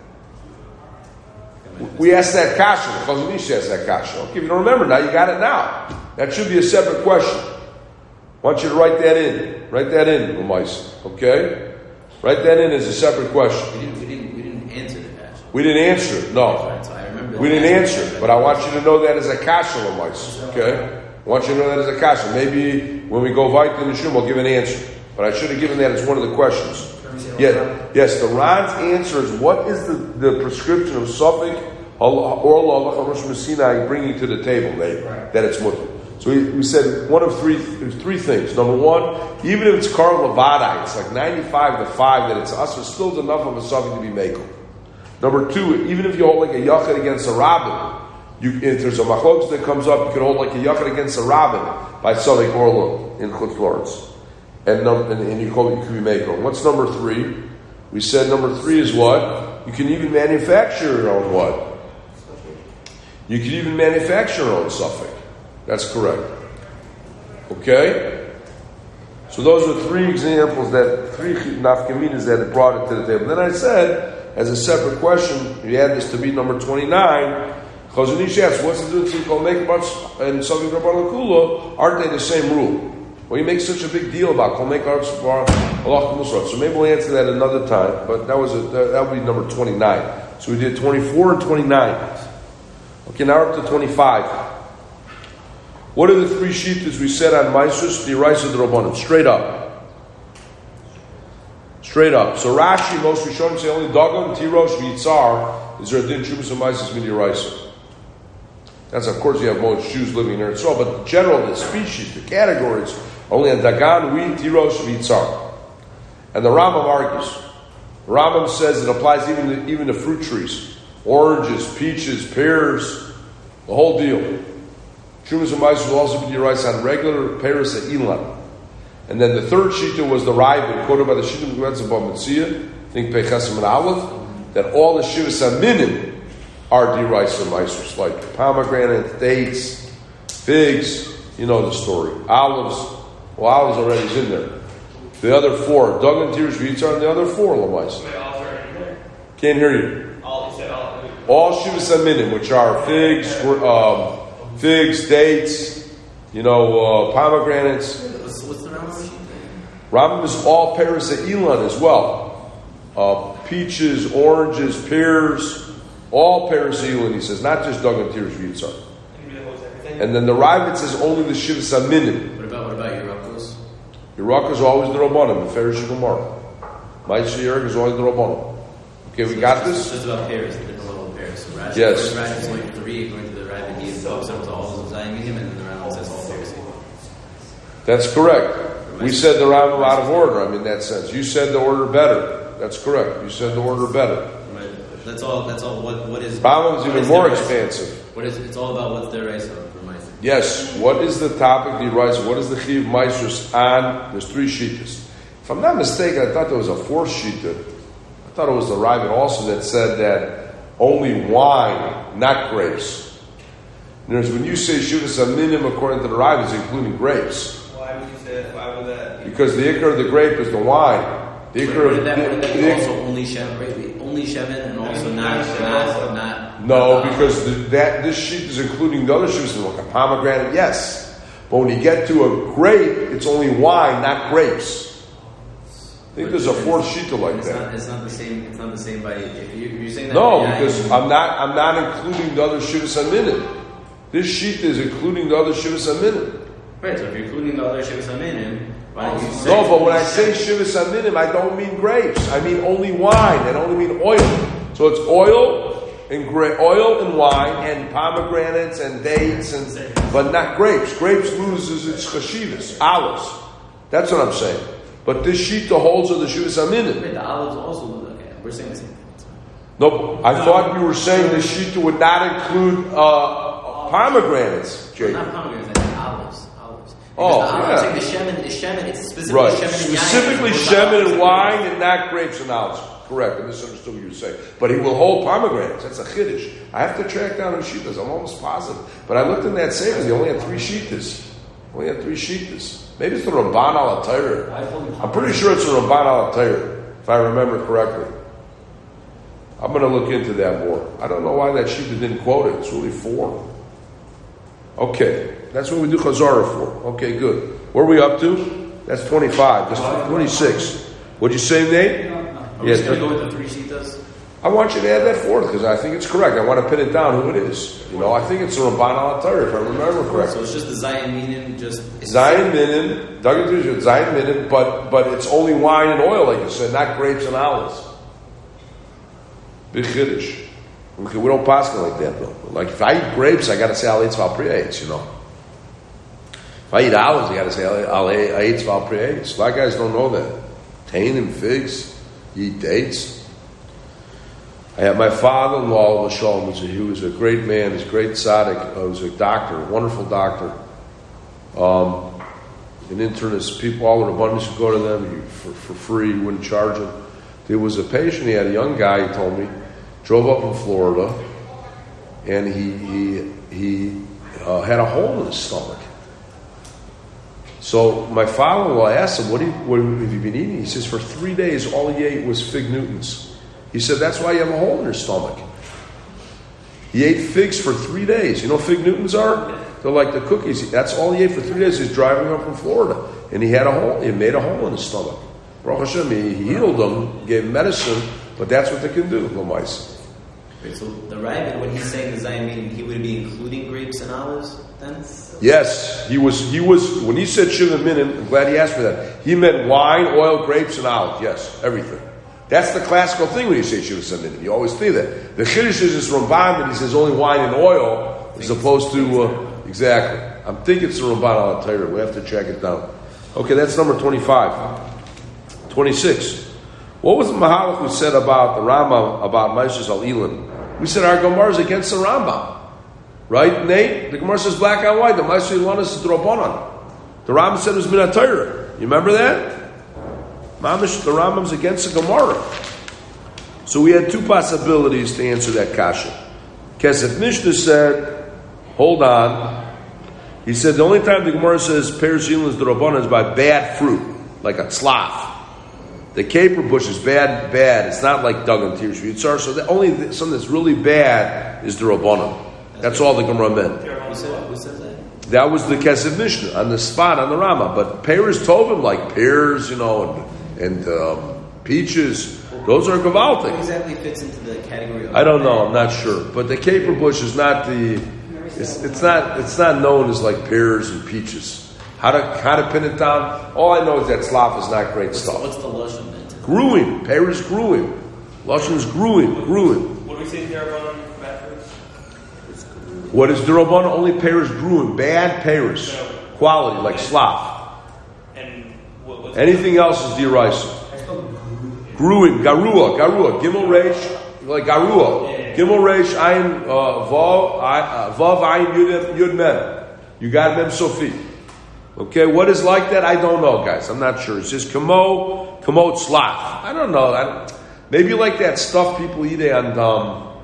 We asked that kasha. The Chazon Ish asked that kasha. Okay, if you don't remember now, you got it now. That should be a separate question. I want you to write that in. Write that in, Umayis. Okay? Write that in as a separate question. We didn't, we didn't, we didn't answer the kasha. We didn't answer it, no. Right, so I remember we didn't answer it, but I want you to know that as a kasha, Umayis. Okay? I want you to know that as a kasha. Maybe when we go vayt in the shum, I'll give an answer. But I should have given that as one of the questions. Yeah, yes, the Ran's answer is what is the, the prescription of Suffolk or Allah Rosh Sinai bringing to the table that, right. that it's mutter. So we, we said one of three three things. Number one, even if it's Karl Levadai, it's like ninety-five to five that it's us, it's still enough of a Suffolk to be makel. Number two, even if you hold like a yachid against a rabbin, you, if there's a machlokes that comes up, you can hold like a yachid against a rabbin by Suffolk Orla in Chutz Lawrence. And, num- and, and you call it, you can be makel. What's number three? We said number three is what? You can even manufacture your own what? You can even manufacture your own suffix. That's correct. Okay? So those are three examples, that three nafkaminas that brought it to the table. Then I said, as a separate question, you add this to be number twenty-nine, Chazon Ish asks, what's the difference between Kol Mekabats and Suffolk Rabban Lakula? Aren't they the same rule? Well, you make such a big deal about Kol Meikar Tzvar Halach Musar. So maybe we'll answer that another time. But that was a, that would be number twenty-nine. So we did twenty-four and twenty-nine. Okay, now we're up to twenty-five. What are the three shittas we said on Maisus D'Oraisa D'Rabbanan? Straight up. Straight up. So Rashi, most Rishonim say only Dagam, Tirosh, V'Yitzar is there a din Shubas and Maisus D'Oraisa. That's, of course, you have most Jews living there and so on, but in general, the species, the categories, only on Dagan, wheat, Tirosh, V'Yitzar. And the Rambam argues. The Rambam says it applies even to, even to fruit trees. Oranges, peaches, pears, the whole deal. Shumas and Maisus will also be D'Oraisa on regular pears at Ilan. And then the third Shita was the Ravid, quoted by the Shita Gvetz of Bamitzia, think Pechasim and Aleph, that all the Shivas Aminim are D'Oraisa Maisus, like pomegranate, dates, figs, you know the story. Olives, well, olives already is in there. The other four, Dagan, Tirosh, V'Yitzar, and the other four, Lamais. Wait, all are in there? Can't hear you. All, you said all. All Shivas Aminim, which are figs, um, figs, dates, you know, uh, pomegranates. What's, what's the Rambam? Rambam is all pears at Ilan as well. Uh, peaches, oranges, pears, all pears at Ilan, he says, not just Dagan, Tirosh, V'Yitzar. And then the Ravid says only the Shivas Aminim. What about what about Yerakos? Yerakos is always the Rabbanim, the Ferish Gemara. Ma'aseh Yerak is always the Rabbanim. Okay, we so got it's, this? It's just about pears, the different level of pears. So Rashi, Yes. Rashi is like three, according to the Ravid, he invokes them to all of Zayimim, and then the Rambam says all pears. That's correct. We said the Rambam out of order, I mean, in that sense. You said the order better. That's correct. You said the order better. Right. That's all. That's all. What what is? Rambam is what even is more the expansive. What is? It's all about what's the Reisa for Maisus. Yes, what is the topic, the Raisa? What is the Chiv Maisus on? There's three Shitas. If I'm not mistaken, I thought there was a fourth Shita. I thought it was the Ravid also that said that only wine, not grapes. In other words, when you say Shivas Aminim according to the Ravid, it's including grapes. Why would you say that? Why would that? Because the Iker of the grape is the wine. The Iker Would of that, would that be the, also only Shemin? Right? Only Shemin and also not not not. No, not, because the, that this sheet is including the other Shivas, like a pomegranate, yes. But when you get to a grape, it's only wine, not grapes. I think there's a fourth Shita like it's that. Not, it's not the same. It's not the same by. If you, you're saying that. No, yeah, because I'm not. I'm not including the other Shivas Aminim. This sheet is including the other Shivas Aminim. Right. So if you're including the other Shivas Aminim, why don't you say? No, but when I say Shivas Aminim, I don't mean grapes. I mean only wine. I only mean oil. So it's oil and gra- oil and wine and pomegranates and dates and, but not grapes. Grapes loses its chashivas, olives. That's what I'm saying. But this sheet holds of the Shivas Aminim. Wait, the olives also. Okay, we're saying the same thing. No, I thought you were saying the sheet would not include uh, pomegranates, Jake. Not pomegranates, I mean olives. Olives. Because Oh, the olives, yeah. like the shemen, the shemen, it's specifically Right, shemen and specifically yayin. shemen and wine and not grapes and olives. Correct, I misunderstood what you were saying. But he will hold pomegranates. That's a chiddush. I have to track down the shitas. I'm almost positive. But I looked in that sefer. They only had three shitas. Only had three shitas. Maybe it's the Ramban al Atayr. I'm pretty sure it's the Ramban al Atayr, if I remember correctly. I'm going to look into that more. I don't know why that shita didn't quote it. It's really four. Okay, that's what we do Chazara for. Okay, good. Where are we up to? That's twenty-five. That's twenty-six. What'd you say, Nate? Are we just going to go with the three shitas? I want you to add that forth because I think it's correct. I want to pin it down who it is. You know, I think it's the Ramban al Atayr, if I remember So correctly. it's just the Zion meaning, just Zion Minim, Dagan Tirosh, Zion Minim, but but it's only wine and oil, like you said, not grapes and olives. Big chiddush. Okay, we don't pass it like that though. Like if I eat grapes, I got to say Al Eitz Val Pri'etz, you know. If I eat olives, I got to say Al Eitz Val Pri'etz. A lot of guys don't know that. Tainim, figs, you eat dates. I had my father-in-law, Shalom, he was a great man, he's a great tzaddik, he was a doctor, a wonderful doctor. Um, an internist, people all in abundance would go to them for, for free, you wouldn't charge them. There was a patient, he had a young guy, he told me, drove up in Florida, and he he, he uh, had a hole in his stomach. So my father-in-law asked him, what, do you, what have you been eating? He says, for three days, all he ate was fig Newtons. He said, that's why you have a hole in your stomach. He ate figs for three days. You know what fig Newtons are? They're like the cookies. That's all he ate for three days. He's driving up from Florida, and he had a hole. He made a hole in his stomach. Baruch Hashem, he healed him, gave him medicine, but that's what they can do. Lomais. Right, so the Ravid, when he's saying the Zayin meaning, he would be including grapes and olives then? Yes, he was. He was when he said Shivim Minin. I'm glad he asked for that. He meant wine, oil, grapes, and olives. Yes, everything. That's the classical thing when you say Shivim Minin. You always see that. The Chiddush is this Ramban that he says only wine and oil, as opposed to uh, exactly. I'm thinking it's the Ramban al Torah. We have to check it down. Okay, that's number twenty-five. twenty-six. What was the Mahalach who said about the Rambam about Maishas al Elin? We said our Gemara is against the Rambam. Right, Nate? The Gemara says black and white. The Maishas al Elin is the Rabbanan. The Rambam said it was Min Torah. You remember that? Mamish, the Rambam's against the Gemara. So we had two possibilities to answer that kasha. Kesef Mishnah said, hold on. He said the only time the Gemara says Peres Elin is the Rabbanan is by bad fruit, like a tzlaf. The caper bush is bad, bad. It's not like Dagan Tirsh. So the only something that's really bad is the Rabbanan. That's all the Gemara meant. Who said, who said that? That was the Kesef Mishnah on the spot on the Rama. But pears tovim like pears, you know, and, and um, peaches. Those are gavaltic. What exactly fits into the category of I don't know. I'm not sure. But the caper bush is not the. It's, it's not. It's not known as like pears and peaches. How to how to pin it down? All I know is that tzlaf is not great what's stuff. The, what's the lashon meant? Growing. Pears growing. Lashon is growing. Growing. What do we say Darabon backwards? What is Darabon? Only pears growing. Bad pears. No. Quality like slaf. And what, what's Anything else is deraisa. Growing. Garua. Garua. Gimel reish. Like garua. Yeah. Gimel reish. Ayin uh, vav. uh, Vav ayin yud yud mem. You got mem sofi. Okay, what is like that? I don't know, guys. I'm not sure. It says kamo, kamo tzlaf. I don't know. I don't, maybe like that stuff people eat and um,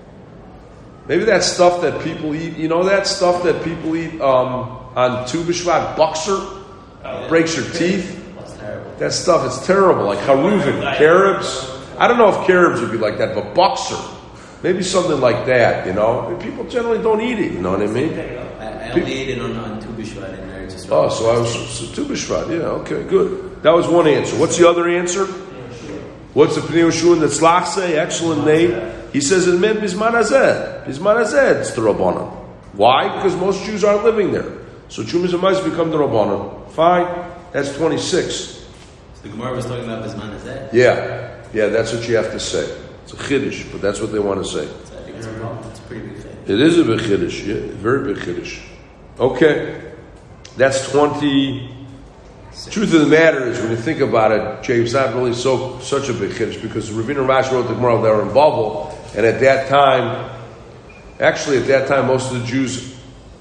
maybe that stuff that people eat. You know that stuff that people eat um, on Tu B'Shvat, Buxer, Oh. breaks your teeth. That's terrible. That stuff is terrible. Like haruvin, carobs. I don't know if carobs would be like that, but Buxer, maybe something like that. You know, I mean, people generally don't eat it. You know what I mean? I, I only ate it on, on Tu B'Shvat in there. Just Oh, so I was so Tu B'Shvat. Yeah, okay, good. That was one answer. What's the other answer? What's the Pnei Yehoshua that Slach say? Excellent, Nate. He says it meant Bizman Hazeh. Bizman Hazeh, it's the Rabbanan. Why? Because most Jews aren't living there. So Chumas and Mice become the Rabbanan. Fine. That's twenty-six. So the Gemara was talking about Bizman Hazeh. Yeah. Yeah, that's what you have to say. It's a Chiddush, but that's what they want to say. So I think it's a problem. It's a pretty big thing. It is a big Chiddush. Yeah, very big Chiddush. Okay. That's twenty. Truth of the matter is, when you think about it, Jay, it's not really so such a big chiddush because Ravina Rashi wrote the Gemara they were in Bavel, and at that time, actually at that time, most of the Jews,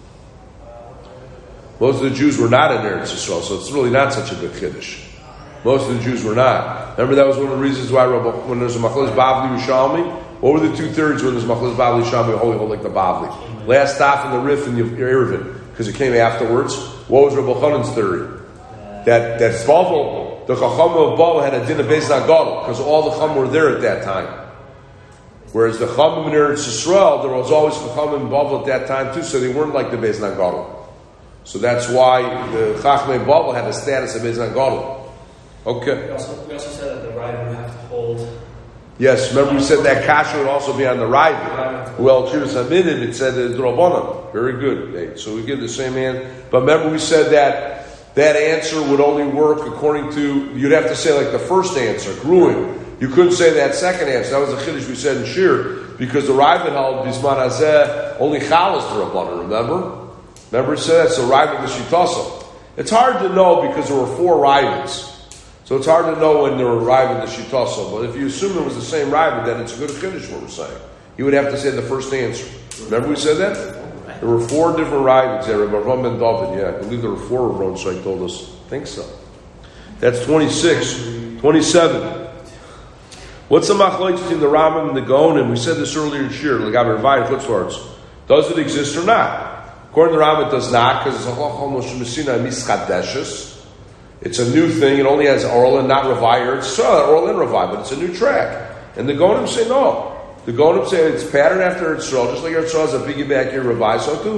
most of the Jews were not in Eretz Yisrael, so it's really not such a big chiddush. Most of the Jews were not. Remember, that was one of the reasons why when there's a Machlis Bavli Rishalmi, what were the two thirds when there's Machlis Bavli Rishalmi? Holy, hold like the Bavli. Last stop in the Rif in the Eruvin, because it came afterwards. What was Rabbi Chanan's theory? That that Bavel, the Chacham of Bavel had a din of Beis Nagadol because all the Chacham were there at that time. Whereas the Chacham in Eretz Yisrael, there was always Chacham in Bavel at that time too, so they weren't like the Beis Nagadol. So that's why the Chacham in Bavel had the status of Beis Nagadol. Okay. We also, we also said that the rider would have to hold. Yes, remember we said that kasha would also be on the Ravid. Well, Chivas Hamidim, it said the Drobonim. Very good. Nate. So we give the same answer. But remember we said that that answer would only work according to, you'd have to say like the first answer, growing. You couldn't say that second answer. That was a chiddush we said in Shir, because the Ravid held Bisman Hazeh, only Chal is the Rabbanan, remember? Remember it said that, so Ravid the Shitasa. It's hard to know because there were four Ravids. So it's hard to know when there were Ravid the Shitasa. But if you assume it was the same Ravid, then it's a good chiddush what we're saying. You would have to say the first answer. Remember we said that? There were four different Ravids there. Rabbi Ram ben David, yeah, I believe there were four of Ron Shai told us. I think so. That's twenty-six. twenty-seven. What's the machlokes between the Rambam and the Gaonim? We said this earlier in Shir, like I've revived Chutzvarts. Does it exist or not? According to the Rambam, it does not, because it's a Chacham Moshe Messina Mischadeshes. It's a new thing. It only has Orlin, not Revier. It's uh, Orlin Revive, but it's a new track. And the Gaonim say no. The Gaonim say it's patterned after Eretz Yisrael, just like Eretz Yisrael has a piggyback here, Revive, so too.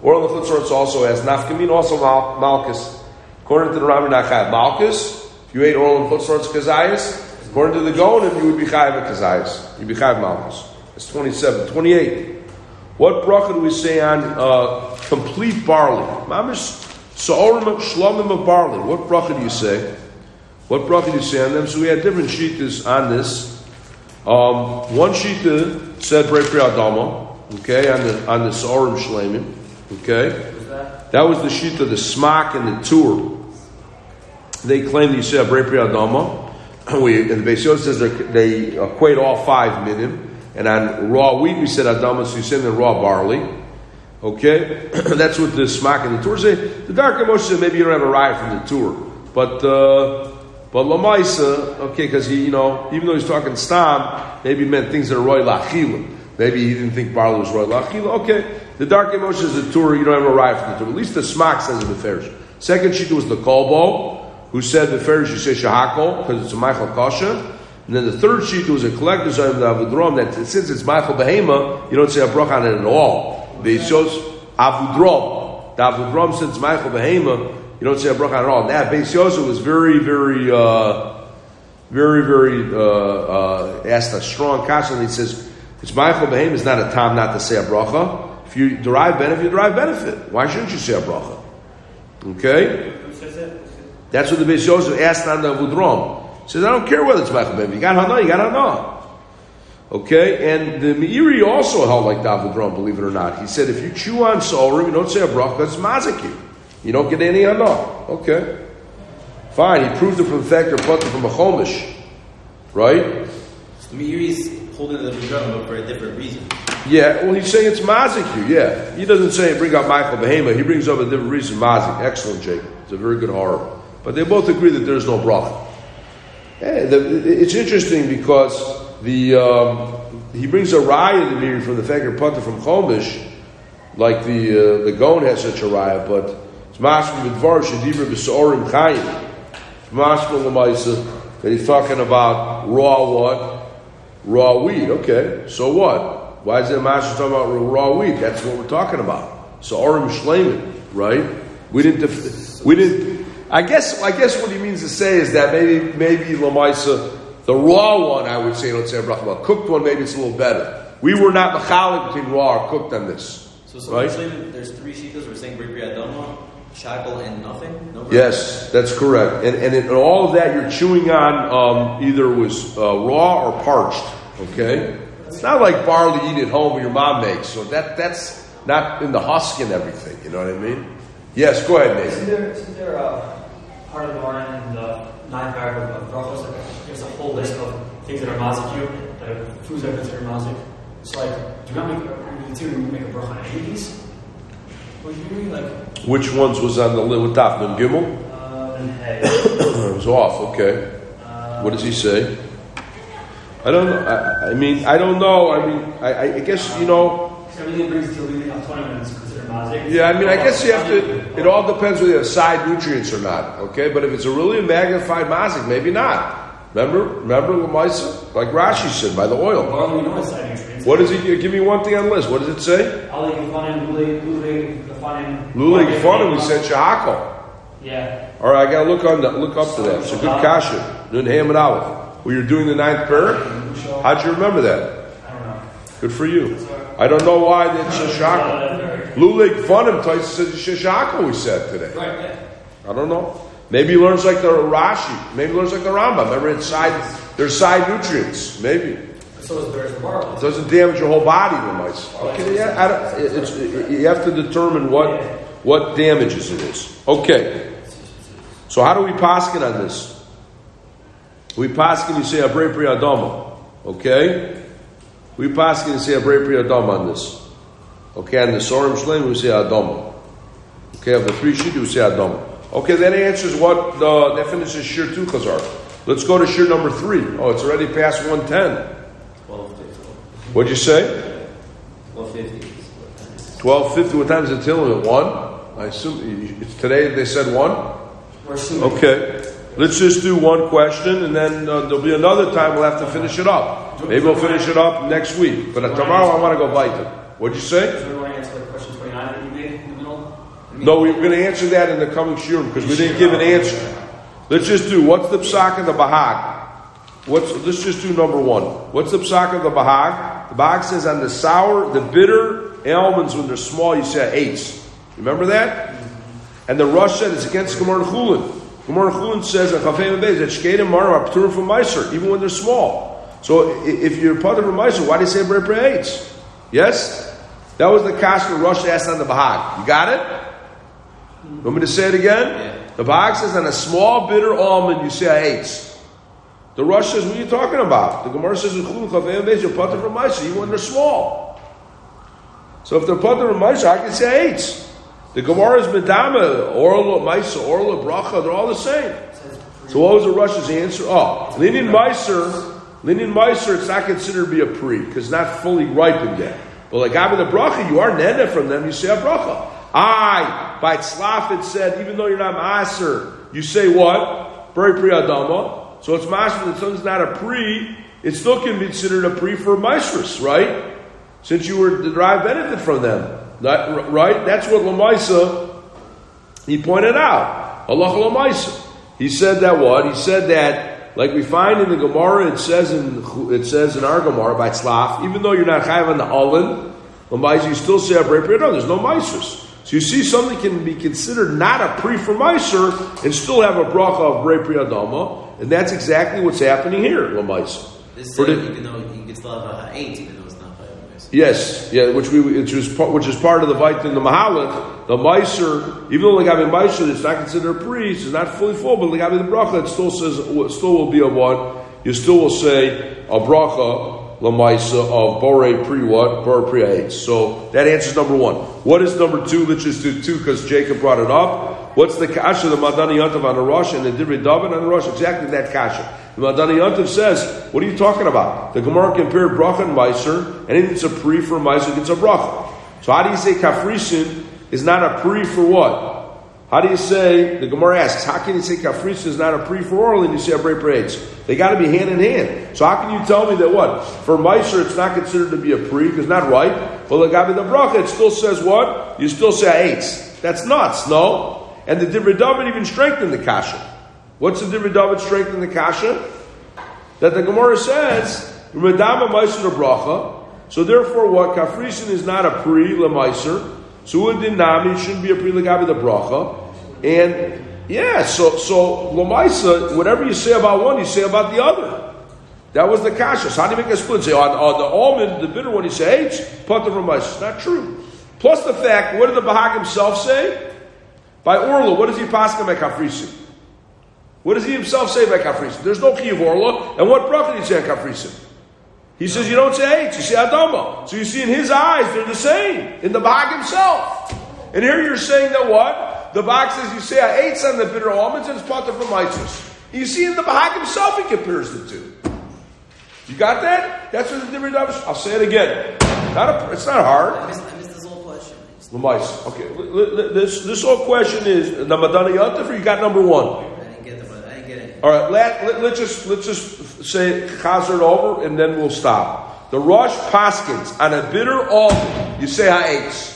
Oral Lechutzorts also has nafkamin, also mal- malchus. According to the Rambam, not chayav malchus. If you ate oral Lechutzorts kazayas, according to the Gaonim, you would be chayav kazayas. You'd be chayav malchus. It's twenty-seven. twenty-eight. What bracha do we say on uh, complete barley? Mamish sa'orim shlomim of barley. What bracha do you say? What bracha do you say on them? So we had different shittas on this. Um, one shitta said Brei Pri Adama, okay, on the on the sa'orim shlemim, okay. that? That was the shita, the smak and the tur. They claim that you say Brei Pri Adama. We and the Beis Yosef says they equate all five minim. And on raw wheat, we said Adama, so you send in raw barley. Okay? That's what the smak and the tur say. The darker Moshe said maybe you don't have a ride from the tur. But, uh, but Lamaisa, okay, because he, you know, even though he's talking stam, maybe he meant things that are roy lachila. Maybe he didn't think barley was roy lachila. Okay. The darker Moshe is the tur, you don't have a ride from the tur. At least the smak says in the ferish. Second shita was the kolbo, who said the ferish you say shahakol, because it's a Michael Kasha. And then the third sheet was a collector's item, the Avodrom, that since it's Michael Behema, you don't say a bracha on it at all. The shows Avodrom. The Avodrom, since Michael Behema, you don't say a bracha on it at all. Now, Beis Yosef was very, very, uh, very, very, uh, uh, asked a strong question. He says, it's Michael Behema is not a time not to say a bracha. If you derive benefit, you derive benefit. Why shouldn't you say a bracha? Okay? Who says it? That's what the Beis Yosef asked on the Avodrom. He says, I don't care whether it's Michael Behema. You got Hana, you got Hana. Okay? And the Meiri also held like Davidron, believe it or not. He said, if you chew on Sorim, you don't say a bracha, it's mazaki. You don't get any Hana. Okay. Fine. He proved it from the fact or put it from a Chomish. Right? So the Meiri's holding the Vidram, but for a different reason. Yeah, well, he's saying it's mazaki. Yeah. He doesn't say bring up Michael Behema. He brings up a different reason, mazik. Excellent, Jacob. It's a very good horror. But they both agree that there's no bracha. Yeah, the, it's interesting because the um, he brings a raya to me from the Feker Pata from Chomish, like the uh, the Gon has such a raya, but it's mashma b'dvar shedibra b'sorim chayim. It's mashma l'maisa that he's talking about raw what? Raw wheat. Okay, so what? Why is it mashma talking about raw wheat? That's what we're talking about. So orim shleimin, right? We didn't. Def- we didn't. I guess I guess what he means to say is that maybe maybe Lamaisa, the raw one, I would say don't say a bracha about. Cooked one, maybe it's a little better. We were not machalik between raw or cooked on this. So, so right? There's three shitas. We're saying Brei Pri Adama, shackle, and nothing. No Yes, that's correct. And and in all of that, you're chewing on um, either was uh, raw or parched. Okay, it's not like barley you eat at home or your mom makes. So that that's not in the husk and everything. You know what I mean? Yes, go ahead, Nathan. Isn't there, isn't there a part of the Moran in the ninth paragraph of Brachos? Like, there's a whole list of things that are mazik, that are foods that are considered mazik. It's like, do you not make, do you make a bracha on any of these? What are you doing? Like, which ones was on the list? With Taf Nun Gimel? Uh, and hey. It was off. Okay. Uh, What does he say? I don't know. I, I mean, I don't know. I mean, I, I guess you know. Everything brings to leading up tournaments considered mazik. Yeah, I mean, I guess you have to. It all depends whether you have side nutrients or not. Okay, but if it's a really magnified mazik, maybe not. Remember, remember Lamaisa, like Rashi said, by the oil. Barley, you know it's side nutrients. What does he give me one thing on the list? What does it say? Ali Gefanim, Lule, Lule, Gefanim. Lule Gefanim. We said shahako. Yeah. All right, I got to look on that. Look up to that. It's a good kasha. Nun Ham and Aleph. Well, you're doing the ninth pair. How'd you remember that? I don't know. Good for you. I don't know why they shashako. Lulik Funim Taisa says shashako. We said today. Right. Yeah. I don't know. Maybe he learns like the Rashi. Maybe he learns like the Rambam. Remember, it's side. There's side nutrients. Maybe. So is there barley. It doesn't damage your whole body, the mice. Okay, yeah, I don't, it's, it, you have to determine what what damages it is. Okay. So how do we paskin on this? We paskin, you say a Brei Pri Adama. Okay? We paskin, you say a Brei Pri Adama on this. Okay, on the Sorim Shleim, we say Adama. Okay, of the three sheet, we say Adama. Okay, that answers what, uh, that finishes Shir two Chazar. Let's go to Shir number three. Oh, it's already past one ten. twelve fifty. What'd you say? twelve fifty. twelve fifty, what time is it till? At one? I assume, it's today they said one? We're assuming. Okay. Let's just do one question, and then uh, there'll be another time we'll have to finish it up. Maybe we'll finish it up next week. But uh, tomorrow I want to go bite it. What'd you say? Do you want to answer question twenty-nine that you made? in the middle? No, we're going to answer that in the coming shiurim because we didn't give an answer. Let's just do, what's the psak of the Bahag? What's, let's just do number one. What's the psak of the Bahag? The Bahag says on the sour, the bitter almonds when they're small, you say eights. Remember that? Mm-hmm. And the Rosh said it's against Gemara Chulin. Gemara Chulin says in Chafei Mebez that Shkedim Mara are p'turim from Meiser, even when they're small. So if you're part of a Meiser, why do you say Bre Bre eights? Yes? That was the kasha the Rosh asked on the Bahag. You got it? Want me to say it again? Yeah. The Bahag says on a small bitter almond you say eights. The Rosh says, what are you talking about? The Gemara says, you're potter from Maisa, even when they're small. So if they're potter from Maisa, I can say eights. The Gemara is Medama, Orla, Maisa, Orla, Bracha, they're all the same. So what was the Rosh's answer? Oh, Linian Meiser, Linian Meiser, it's not considered to be a pre, because it's not fully ripened yet. But like Abba the Bracha, you are nene from them, you say a Bracha. I, by Tzlaf it said, even though you're not Maser, you say what? Very Pri Adama. So it's Maser, the son's not a pre, it still can be considered a pre for Maestris, right? Since you were to derive benefit from them. That, right? That's what Lamaisa, he pointed out. Allah Lamaisa. He said that what? He said that, like we find in the Gemara, it says in it says in our Gemara by Tzlaf, even though you're not chayav on the Olin, Lamaisa, you still say a Brei no, there's no Maestris. So you see, something can be considered not a pre for Meiser and still have a bracha of Brei Pri Adama, and that's exactly what's happening here, Lamaisa. This is even though you can still have a eight, even though it's not by Meiser. Yes, yeah, which we which is part, which is part of the Vait in the Mahalik. The Meiser, even though Legabi Meiser, it's not considered a pre, it's not fully full, but Legabi the bracha, it still says, it still will be a what? You still will say a bracha. Lamaisa of Borei Pri what? Borei Pri eight. So that answers number one. What is number two? Let's just do two because Jacob brought it up. What's the kasha? The Madani Yantav on the Rosh and the Divrei David on the Rosh. Exactly that kasha. The Madani Yantav says, what are you talking about? The Gemara compared bracha and meiser, and if it's a pre for meiser, it's a bracha. So how do you say kafrisin is not a pre for what? How do you say, the Gemara asks, how can you say kafrisin is not a pre for oral and you say a brei braids? They got to be hand in hand. So how can you tell me that what? For meiser it's not considered to be a pre because not right. But Legabi the bracha it still says what? You still say eights. That's nuts, no? And the Divrei David even strengthened the kasha. What's the Divrei David strengthen the kasha? That the Gemara says, Medama meiser the bracha. So therefore what? Kafrisin is not a pre lemeiser. So Udinami shouldn't be a pre Legabi the bracha. And yeah, so so Lamaisa, whatever you say about one, you say about the other. That was the kasha. So how do you make a split? Say on, on the almond, the bitter one, you say H, Pata Lamaisa. It's not true. Plus the fact, what did the Bahag himself say? By Orla, what does he pass by Kafrisi? What does he himself say by Kafrisi? There's no key of Orla. And what bracha did he say on Kafrisi? He says you don't say H, you say Adama. So you see in his eyes, they're the same. In the Bahag himself. And here you're saying that what? The Bahag says you say I ate on the bitter almonds and it's part of Meisus. You see in the Bahag himself he compares the two. You got that? That's what the Divrei David. I'll say it again. Not a, it's not hard. I missed, I missed this whole question. Lemais. Okay. This this whole question is the Madani Yantav, or you got number one? I didn't get the I didn't get it. All right. Let, let, let's just let's just say chazer it over and then we'll stop. The Rosh Paskins on a bitter almond, you say I ate.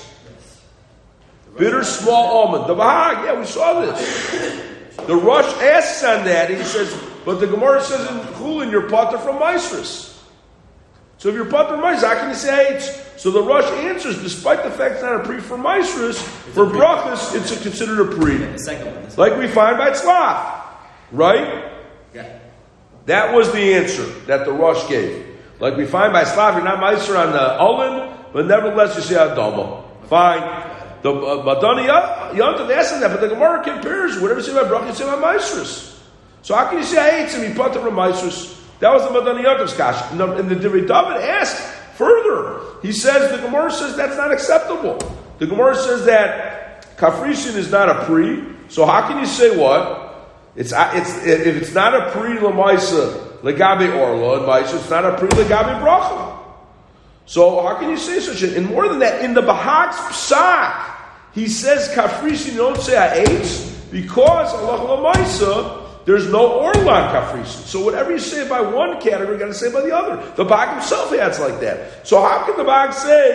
Bitter small almond. The Bahag, yeah, we saw this. The Rosh asks on that, he says, but the Gemara says in Chulin, you're potter from Maestris. So if you're potter from Maestris, how can you say eight? So the Rosh answers, despite the fact it's not a pre for Maestris, for brachas, it's a, considered a pre. The second one. The second like we find by Tzlach. Right? Yeah. That was the answer that the Rosh gave. Like we find by Tzlach, you're not Maestr on the Olin, but nevertheless you say Adama. Fine. The Madani Yantav asking that, but the Gemara compares whatever you say about bracha, you say about Maestris. So how can you say I ate some he put from Maestris? That was the Madani Yantav's kasha. And the Divrei David asked further. He says the Gemara says that's not acceptable. The Gemara says that Kafrisin is not a pre. So how can you say what? It's it's if it's not a pre lemaisa legabe orla and maisa, it's not a pre legabe bracha. So how can you say such a? And more than that, in the Bahag's psak, he says kafrisin. You don't say I ate because Allah lemaisa. There's no orla on kafrisin. So whatever you say by one category, you got to say by the other. The Bahag himself adds like that. So how can the Bahag say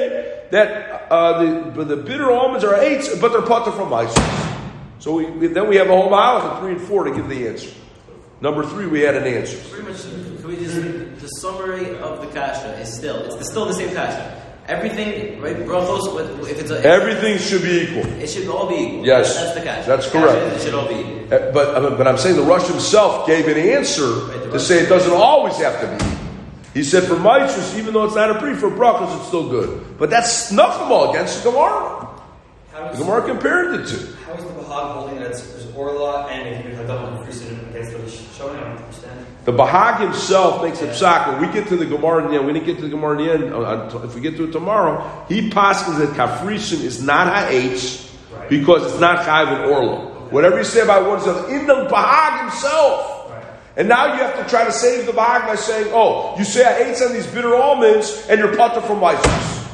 that uh, the the bitter almonds are eights, but they're potter from ice. So we, we, then we have a whole mile of three and four to give the answer. Number three, we had an answer. Pretty much, can we just, the summary of the kasha is still, it's still the same kasha. Everything, right, brachos, if it's a... Everything should be equal. It should all be equal. Yes. That's the kasha. That's the correct. Kasha, it should all be equal. Uh, but, but I'm saying the Rush himself gave an answer right, to say it doesn't always have to be equal. He said for Mitzvahs, even though it's not a pre, for brachos, it's still good. But that's nothing all against the Gemara. The Gemara compared the two. How is the Bahag holding that there's Orla and if you have double increasing against the Showing? I don't understand. The Bahag himself makes a psak. When we get to the Gemara in the end, we didn't get to the Gemara in the end. Uh, if we get to it tomorrow, he passes that Kafrisin is not ha'etz right. because it's not Chayv and Orla. Okay. Whatever you say about one is in the Bahag himself. Right. And now you have to try to save the Bahag by saying, oh, you say ha'etz on these bitter almonds and you're putter from license.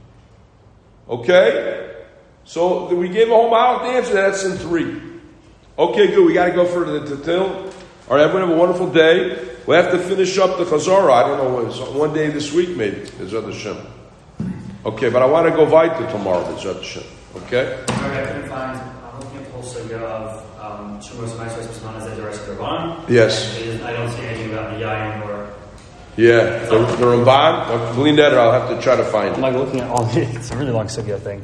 Okay? So we gave a whole mile to answer. That's in three. Okay, good. We got to go for the detail. All right, everyone have a wonderful day. We have to finish up the Chazorah. I don't know, it's one day this week maybe. B'ezrat Hashem. Okay, but I want to go Vaita tomorrow. B'ezrat Hashem. Okay? Sorry, I couldn't find. I'm looking at also of um, Shumos Maisros was known as the rest of the Ramban. Yes. And I don't see anything about the Yayin or. Yeah, the, the Ramban. I'll clean that, or I'll have to try to find it. I'm like looking at all the. It's a really long sugya thing.